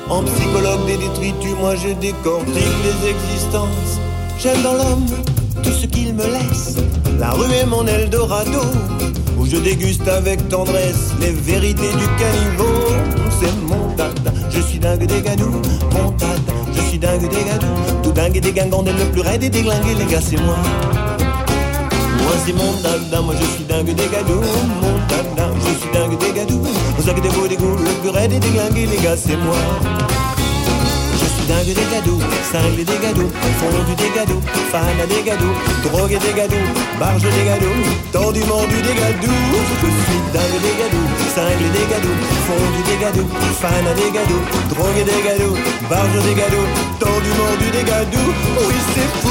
En psychologue des détritus, moi je décortique les existences. J'aime dans l'homme tout ce qu'il me laisse. La rue est mon Eldorado, où je déguste avec tendresse les vérités du caniveau. C'est mon dada, je suis dingue des gadous. Mon dada, je suis dingue des gadous. Tout dingue et dégingant, le plus raide et déglingué, les gars, c'est moi. Moi c'est mon dada, moi je suis dingue des gadous. Mon dada, je suis dingue des gadous. Vous avez des beaux dégoûts, le plus raide et déglingué, les gars, c'est moi. Je suis dingue des gadous, cinglé des gadous, fondu des gadous, fan à des gadous, drogué des gadous, barge des gadous, tordu mordu des gadous. Je suis dingue des gadous, cinglé des gadous, fondu des gadous, fan à des gadous, drogué des gadous, barge des gadous, tordu mordu des gadous. Oui c'est fou.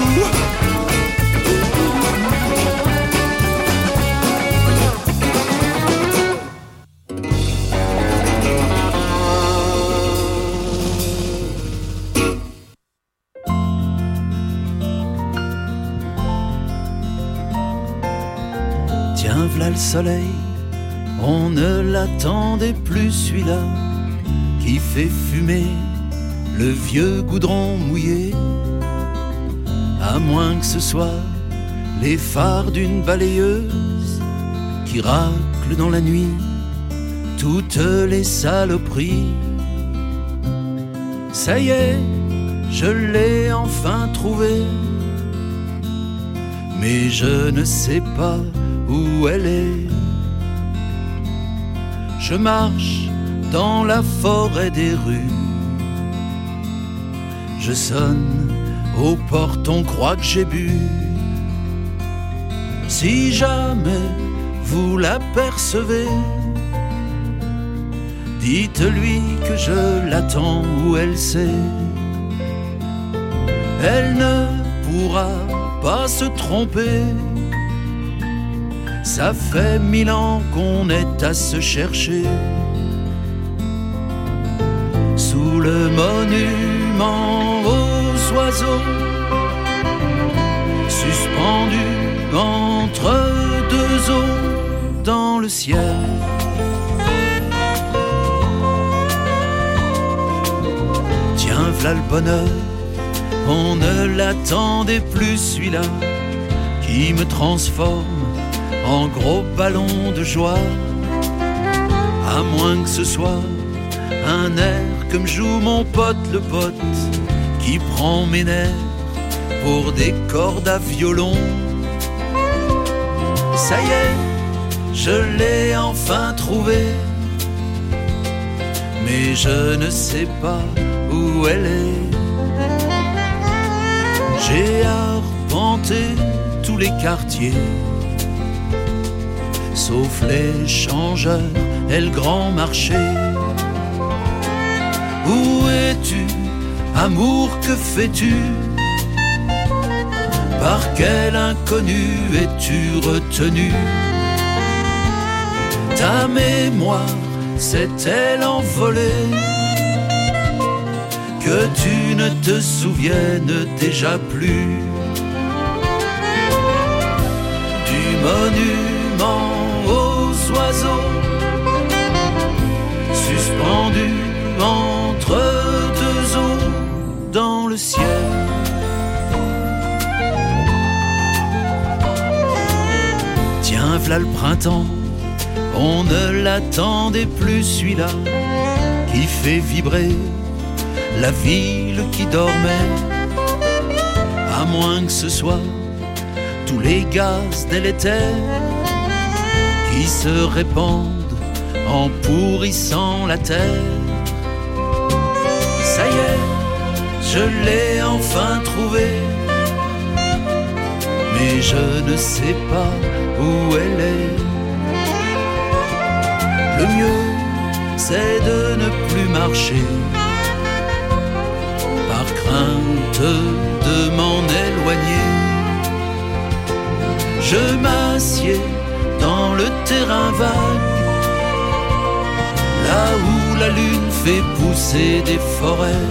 V'là le soleil, on ne l'attendait plus celui-là, qui fait fumer le vieux goudron mouillé, à moins que ce soit les phares d'une balayeuse qui raclent dans la nuit toutes les saloperies. Ça y est, je l'ai enfin trouvé, mais je ne sais pas où elle est. Je marche dans la forêt des rues, je sonne aux portes, on croit que j'ai bu. Si jamais vous l'apercevez, dites-lui que je l'attends où elle sait. Elle ne pourra pas se tromper, ça fait mille ans qu'on est à se chercher. Sous le monument aux oiseaux, suspendu entre deux eaux dans le ciel. Tiens, v'là le bonheur, on ne l'attendait plus celui-là, qui me transforme en gros ballon de joie, à moins que ce soit un air comme joue mon pote le pote, qui prend mes nerfs pour des cordes à violon. Ça y est, je l'ai enfin trouvé, mais je ne sais pas où elle est. J'ai arpenté tous les quartiers, sauf les changeurs et le grand marché. Où es-tu, amour, que fais-tu? Par quel inconnu es-tu retenu? Ta mémoire s'est-elle envolée, que tu ne te souviennes déjà plus du monument aux oiseaux, suspendu entre deux eaux dans le ciel? Tiens, v'là le printemps, on ne l'attendait plus celui-là, qui fait vibrer la ville qui dormait, à moins que ce soit tous les gaz délétères qui se répandent en pourrissant la terre. Ça y est, je l'ai enfin trouvé, mais je ne sais pas où elle est. Le mieux, c'est de ne plus marcher, par crainte de m'en éloigner. Je m'assieds dans le terrain vague, là où la lune fait pousser des forêts.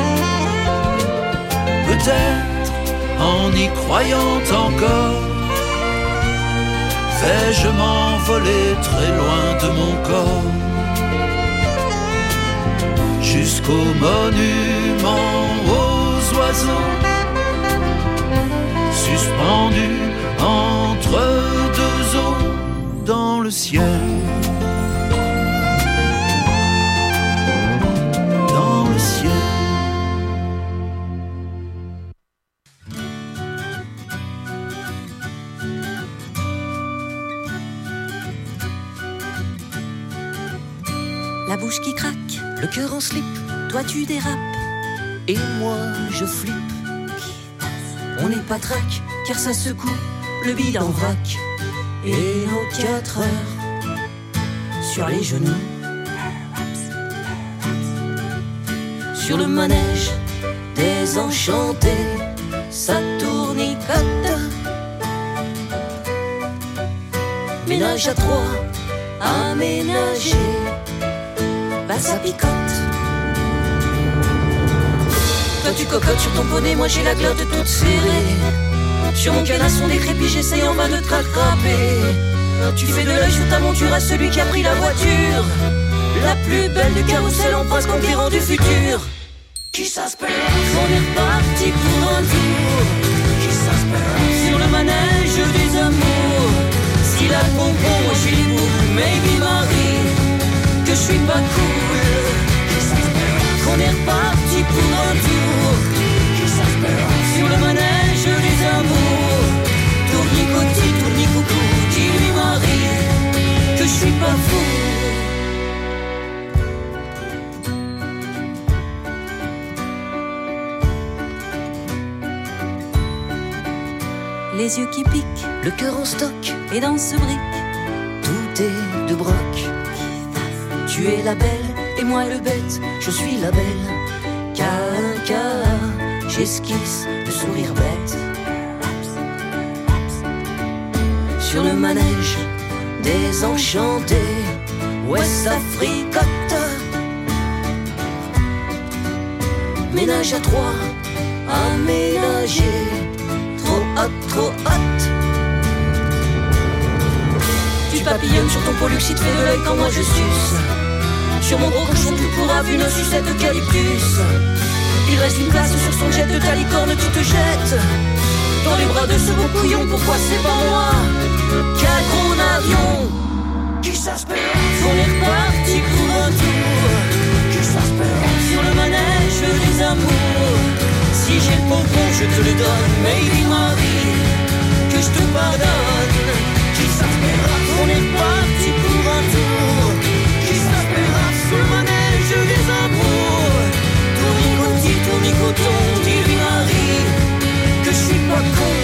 Peut-être en y croyant encore, vais-je m'envoler très loin de mon corps, jusqu'au monument aux oiseaux, suspendus entre deux eaux dans le ciel. Dans le ciel. La bouche qui craque, le cœur en slip, toi tu dérapes, et moi je flippe. On n'est pas trac, car ça secoue, le bide en vrac, et en quatre heures, sur les genoux, sur le manège, désenchanté, ça tournicote. Ménage à trois, aménagé, bah ça picote. Toi tu cocottes sur ton poney, moi j'ai la glotte toute serrée. Sur mon canasson décrépit, j'essaye en vain de te rattraper. Tu fais de l'œil sur ta monture à celui qui a pris la voiture, la plus belle du carrousel en passe conquérant du futur. Qui s'aspère, on est reparti pour un tour. Qui s'aspère, sur le manège des amours. S'il a le bonbon, moi je suis les boules, maybe Marie, que je suis pas cool. Qu'on est reparti pour un tour. Sur le manège des amours. Tournicoti, tournicoucou, dis-lui Marie, que je suis pas fou. Les yeux qui piquent, le cœur en stock, et dans ce brick, tout est de broc. Tu es la belle, et moi le bête, je suis la belle. Car, car, j'esquisse le sourire bête. Sur le manège, désenchanté, ouais ça fricote. Ménage à trois, aménagé, trop hot, trop hot. Tu papillonnes sur ton pollux, si te fais de l'œil quand moi je suce. Sur mon gros cochon, tu pourras vu nos sucettes d'eucalyptus. Il reste une place sur son jet de ta licorne, tu te jettes dans les bras de ce beau couillon. Pourquoi c'est pas moi? Quel gros avion qui s'aspère. On est reparti pour un tour. Qui s'aspère sur le manège des amours. Si j'ai le pompon, je te le donne, maybe Marie, que je te pardonne. Qui s'aspère. On est reparti pour un tour. Qui s'aspère sur le manège des amours. Tournicoti, tournicoton, dis-lui Marie, que je suis pas con.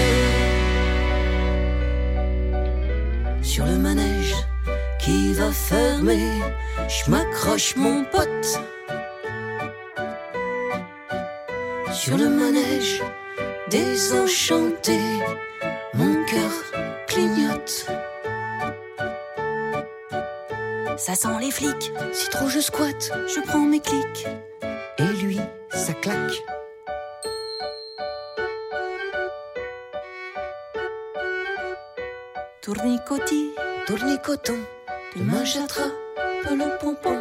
Sur le manège qui va fermer, je m'accroche mon pote. Sur le manège désenchanté, mon cœur clignote. Ça sent les flics, si trop je squatte, je prends mes clics. Et lui, ça claque. Tournicoti, tournicoton, demain j'attrape le pompon.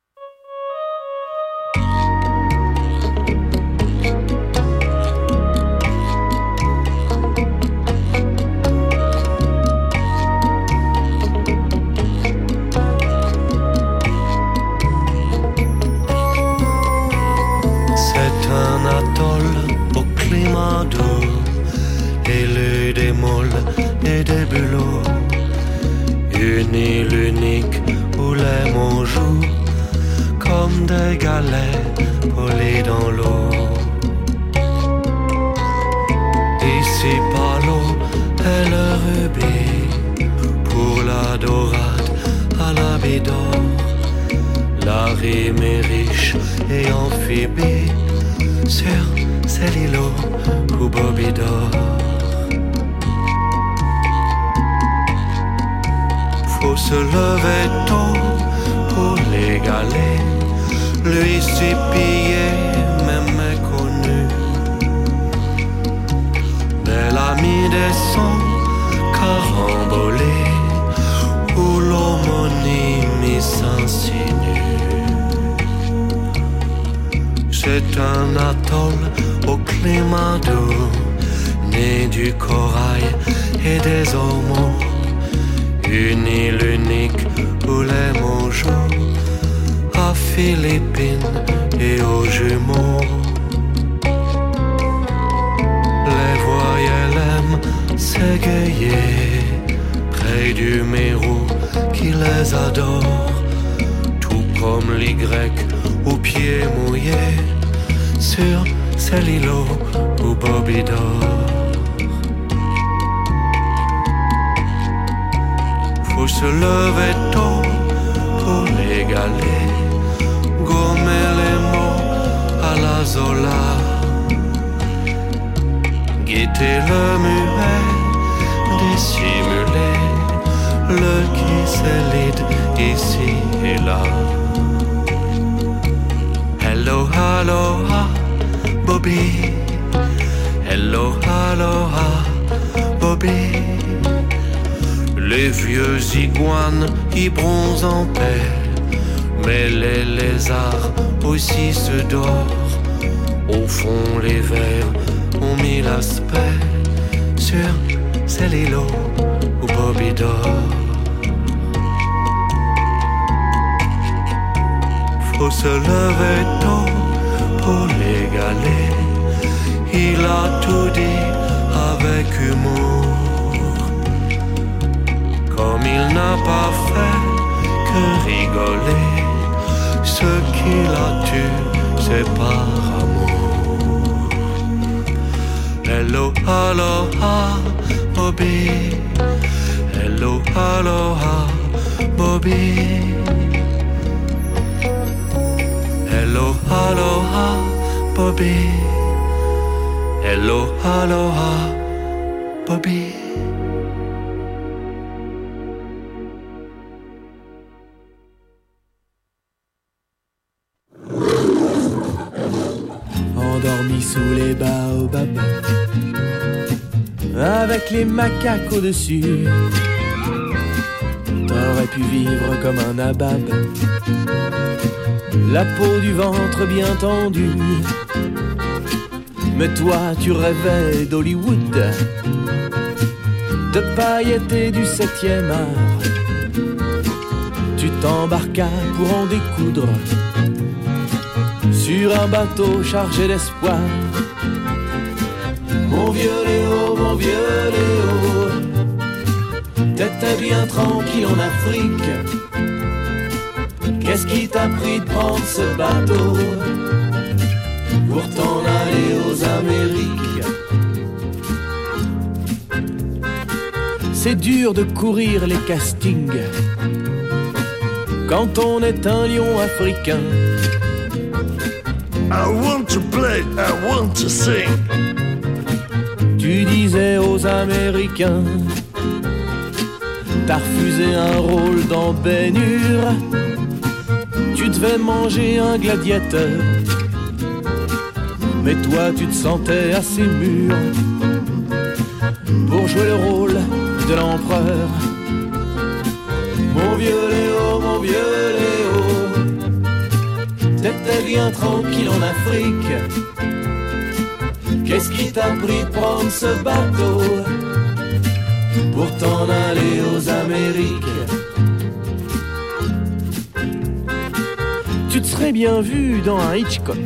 C'est un atoll au climat doux, élu des moules et des bulots. Une île unique où les mots jouent comme des galets polis dans l'eau. Ici par l'eau est le rubis, pour la dorade à la bidor. La rime est riche et amphibie sur ces îlots où Bobby dort. Faut se lever tôt pour l'égaler, lui si pillé, même méconnu. Mais l'ami descend carambolé, où l'homonymie s'insinue. C'est un atoll au climat doux, né du corail et des ormeaux. Une île unique où les mots jouent à Philippines et aux jumeaux. Les voyelles aiment s'égayer près du Mérou qui les adore, tout comme l'Y aux pieds mouillés sur ces îlots où Bobby dort. Faut se lever tôt pour l'égaler, gommer les mots à la Zola, guetter le muet, dissimuler le qui s'élite ici et là. Hello, aloha, Bobby. Hello, aloha, Bobby. Les vieux iguanes y bronzent en paix, mais les lézards aussi se dorent. Au fond, les vers ont mis l'aspect sur ces îlots où Bobby dort. Faut se lever tôt pour l'égaler. Il a tout dit avec humour, comme il n'a pas fait que rigoler. Ce qu'il a tué, c'est par amour. Hello, aloha, Bobby. Hello, aloha, Bobby. Hello, aloha, Bobby. Hello, aloha, Bobby. Endormi sous les baobabs, avec les macaques au-dessus, t'aurais pu vivre comme un nabab, la peau du ventre bien tendue. Mais toi tu rêvais d'Hollywood, de paillettes et du septième art. Tu t'embarquas pour en découdre sur un bateau chargé d'espoir. Mon vieux Léo, mon vieux Léo, t'étais bien tranquille en Afrique. Qu'est-ce qui t'a pris de prendre ce bateau pour t'en aller aux Amériques? C'est dur de courir les castings quand on est un lion africain. I want to play, I want to sing. Tu disais aux Américains, t'as refusé un rôle dans Ben-Hur. Tu devais manger un gladiateur, mais toi tu te sentais assez mûr pour jouer le rôle de l'empereur. Mon vieux Léo, mon vieux Léo, t'étais bien tranquille en Afrique. Qu'est-ce qui t'a pris de prendre ce bateau pour t'en aller aux Amériques? Tu te serais bien vu dans un Hitchcock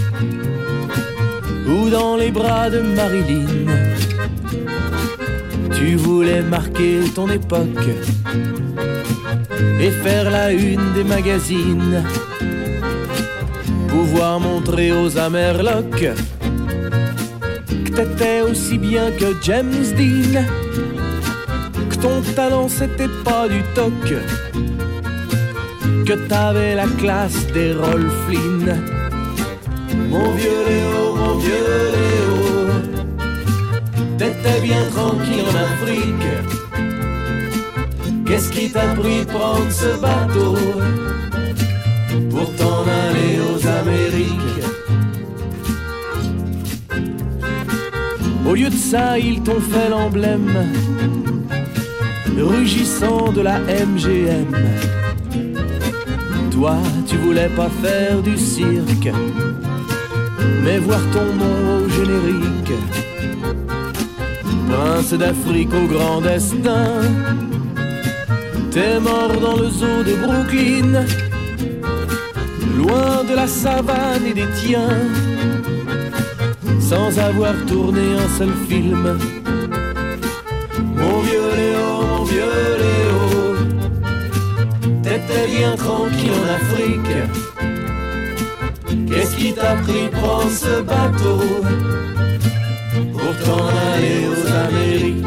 ou dans les bras de Marilyn. Tu voulais marquer ton époque et faire la une des magazines, pouvoir montrer aux Amerlocs que t'étais aussi bien que James Dean, que ton talent c'était pas du toc, que t'avais la classe des Rolf Flynn. Mon vieux Léo, mon vieux Léo, t'étais bien tranquille en Afrique. Qu'est-ce qui t'a pris de prendre ce bateau pour t'en aller aux Amériques? Au lieu de ça, ils t'ont fait l'emblème rugissant de la M G M. Toi, tu voulais pas faire du cirque, mais voir ton nom au générique, prince d'Afrique au grand destin, t'es mort dans le zoo de Brooklyn, loin de la savane et des tiens, sans avoir tourné un seul film. Mon vieux Léo, mon vieux Léo, t'étais bien tranquille en Afrique. Qu'est-ce qui t'a pris prendre ce bateau pour t'en aller aux Amériques?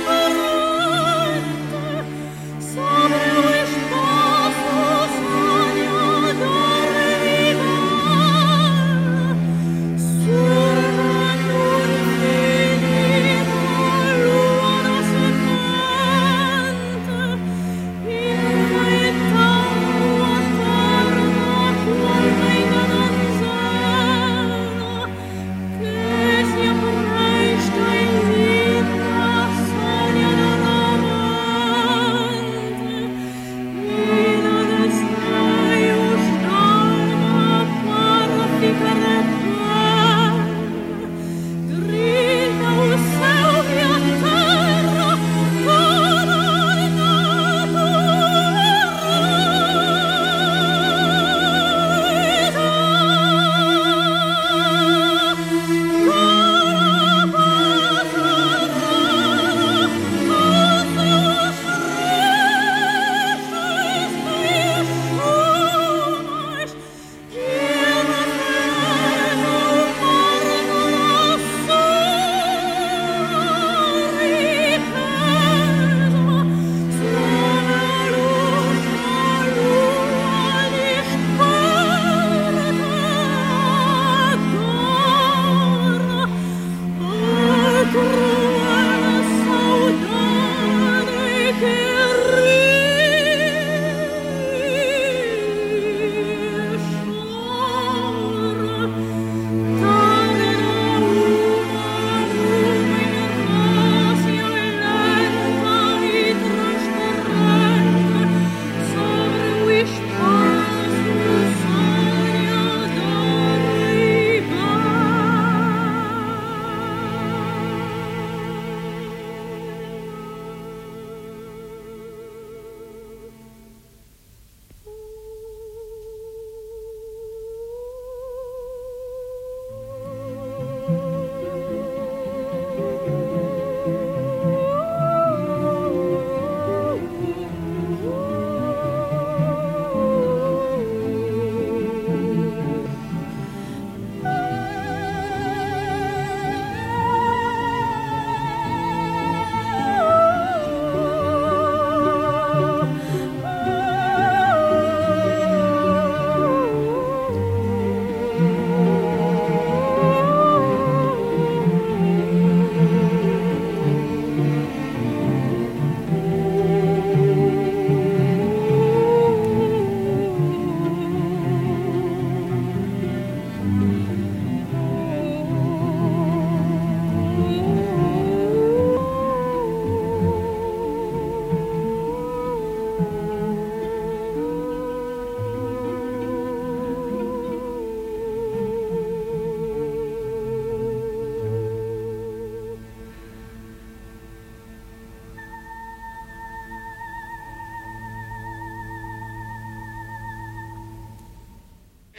Sobre o espaço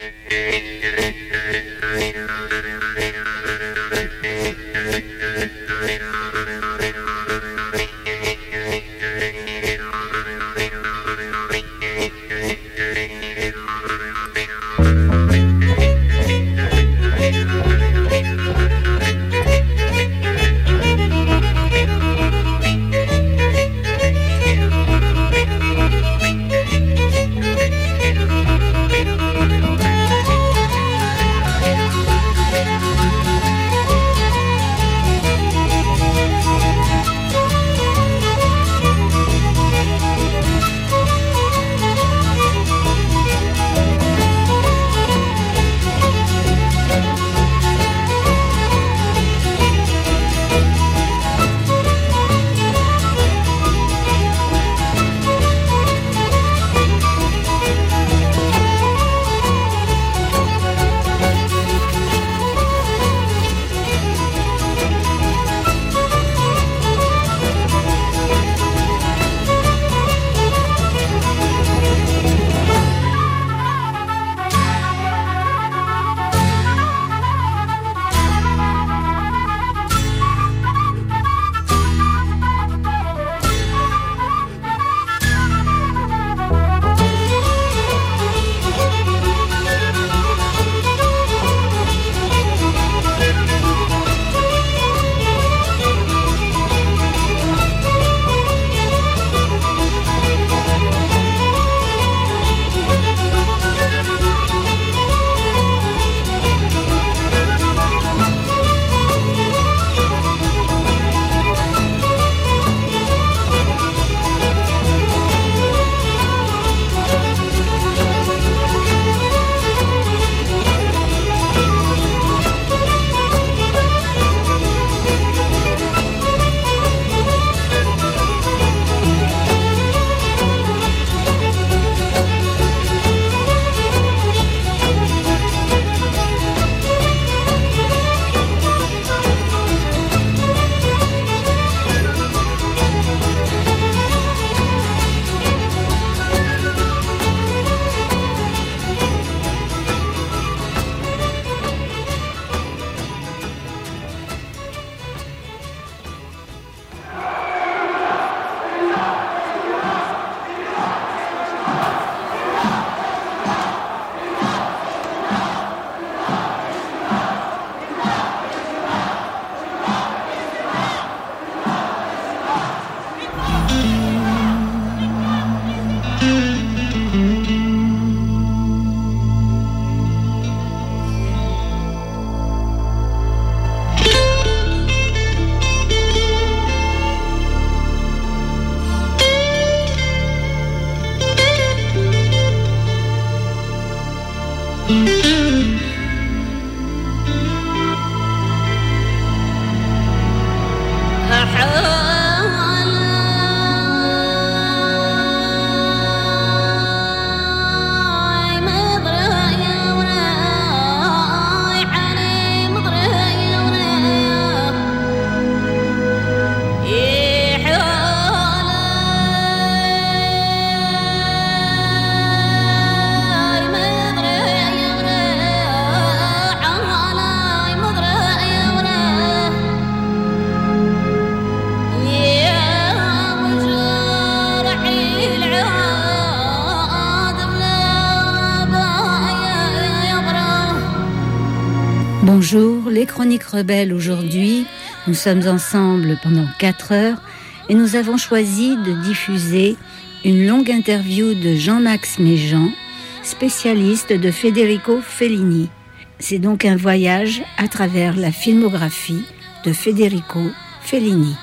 Bonjour, les Chroniques Rebelles aujourd'hui. Nous sommes ensemble pendant quatre heures et nous avons choisi de diffuser une longue interview de Jean-Max Méjean, spécialiste de Federico Fellini. C'est donc un voyage à travers la filmographie de Federico Fellini.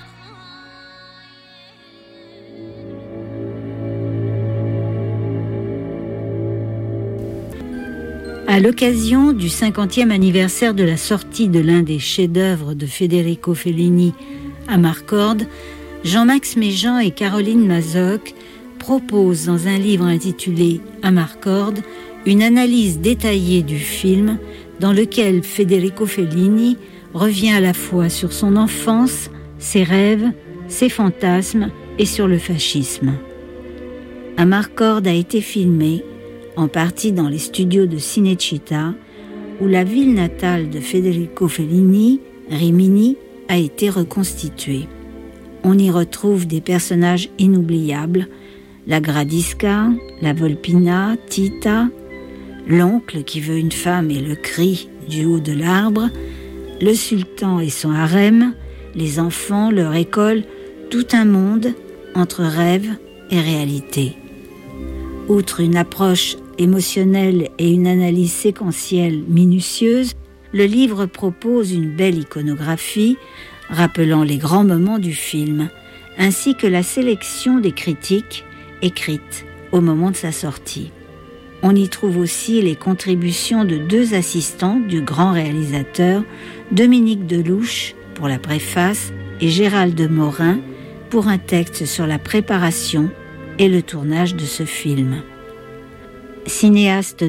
À l'occasion du cinquantième anniversaire de la sortie de l'un des chefs-d'œuvre de Federico Fellini, Amarcord, Jean-Max Méjean et Caroline Mazoc proposent dans un livre intitulé Amarcord une analyse détaillée du film dans lequel Federico Fellini revient à la fois sur son enfance, ses rêves, ses fantasmes et sur le fascisme. Amarcord a été filmé en partie dans les studios de Cinecittà, où la ville natale de Federico Fellini, Rimini, a été reconstituée. On y retrouve des personnages inoubliables, la Gradisca, la Volpina, Tita, l'oncle qui veut une femme et le cri du haut de l'arbre, le sultan et son harem, les enfants, leur école, tout un monde entre rêve et réalité. Outre une approche émotionnelle et une analyse séquentielle minutieuse, le livre propose une belle iconographie rappelant les grands moments du film, ainsi que la sélection des critiques écrites au moment de sa sortie. On y trouve aussi les contributions de deux assistants du grand réalisateur, Dominique Delouche pour la préface et Gérald de Morin pour un texte sur la préparation et le tournage de ce film. Cinéaste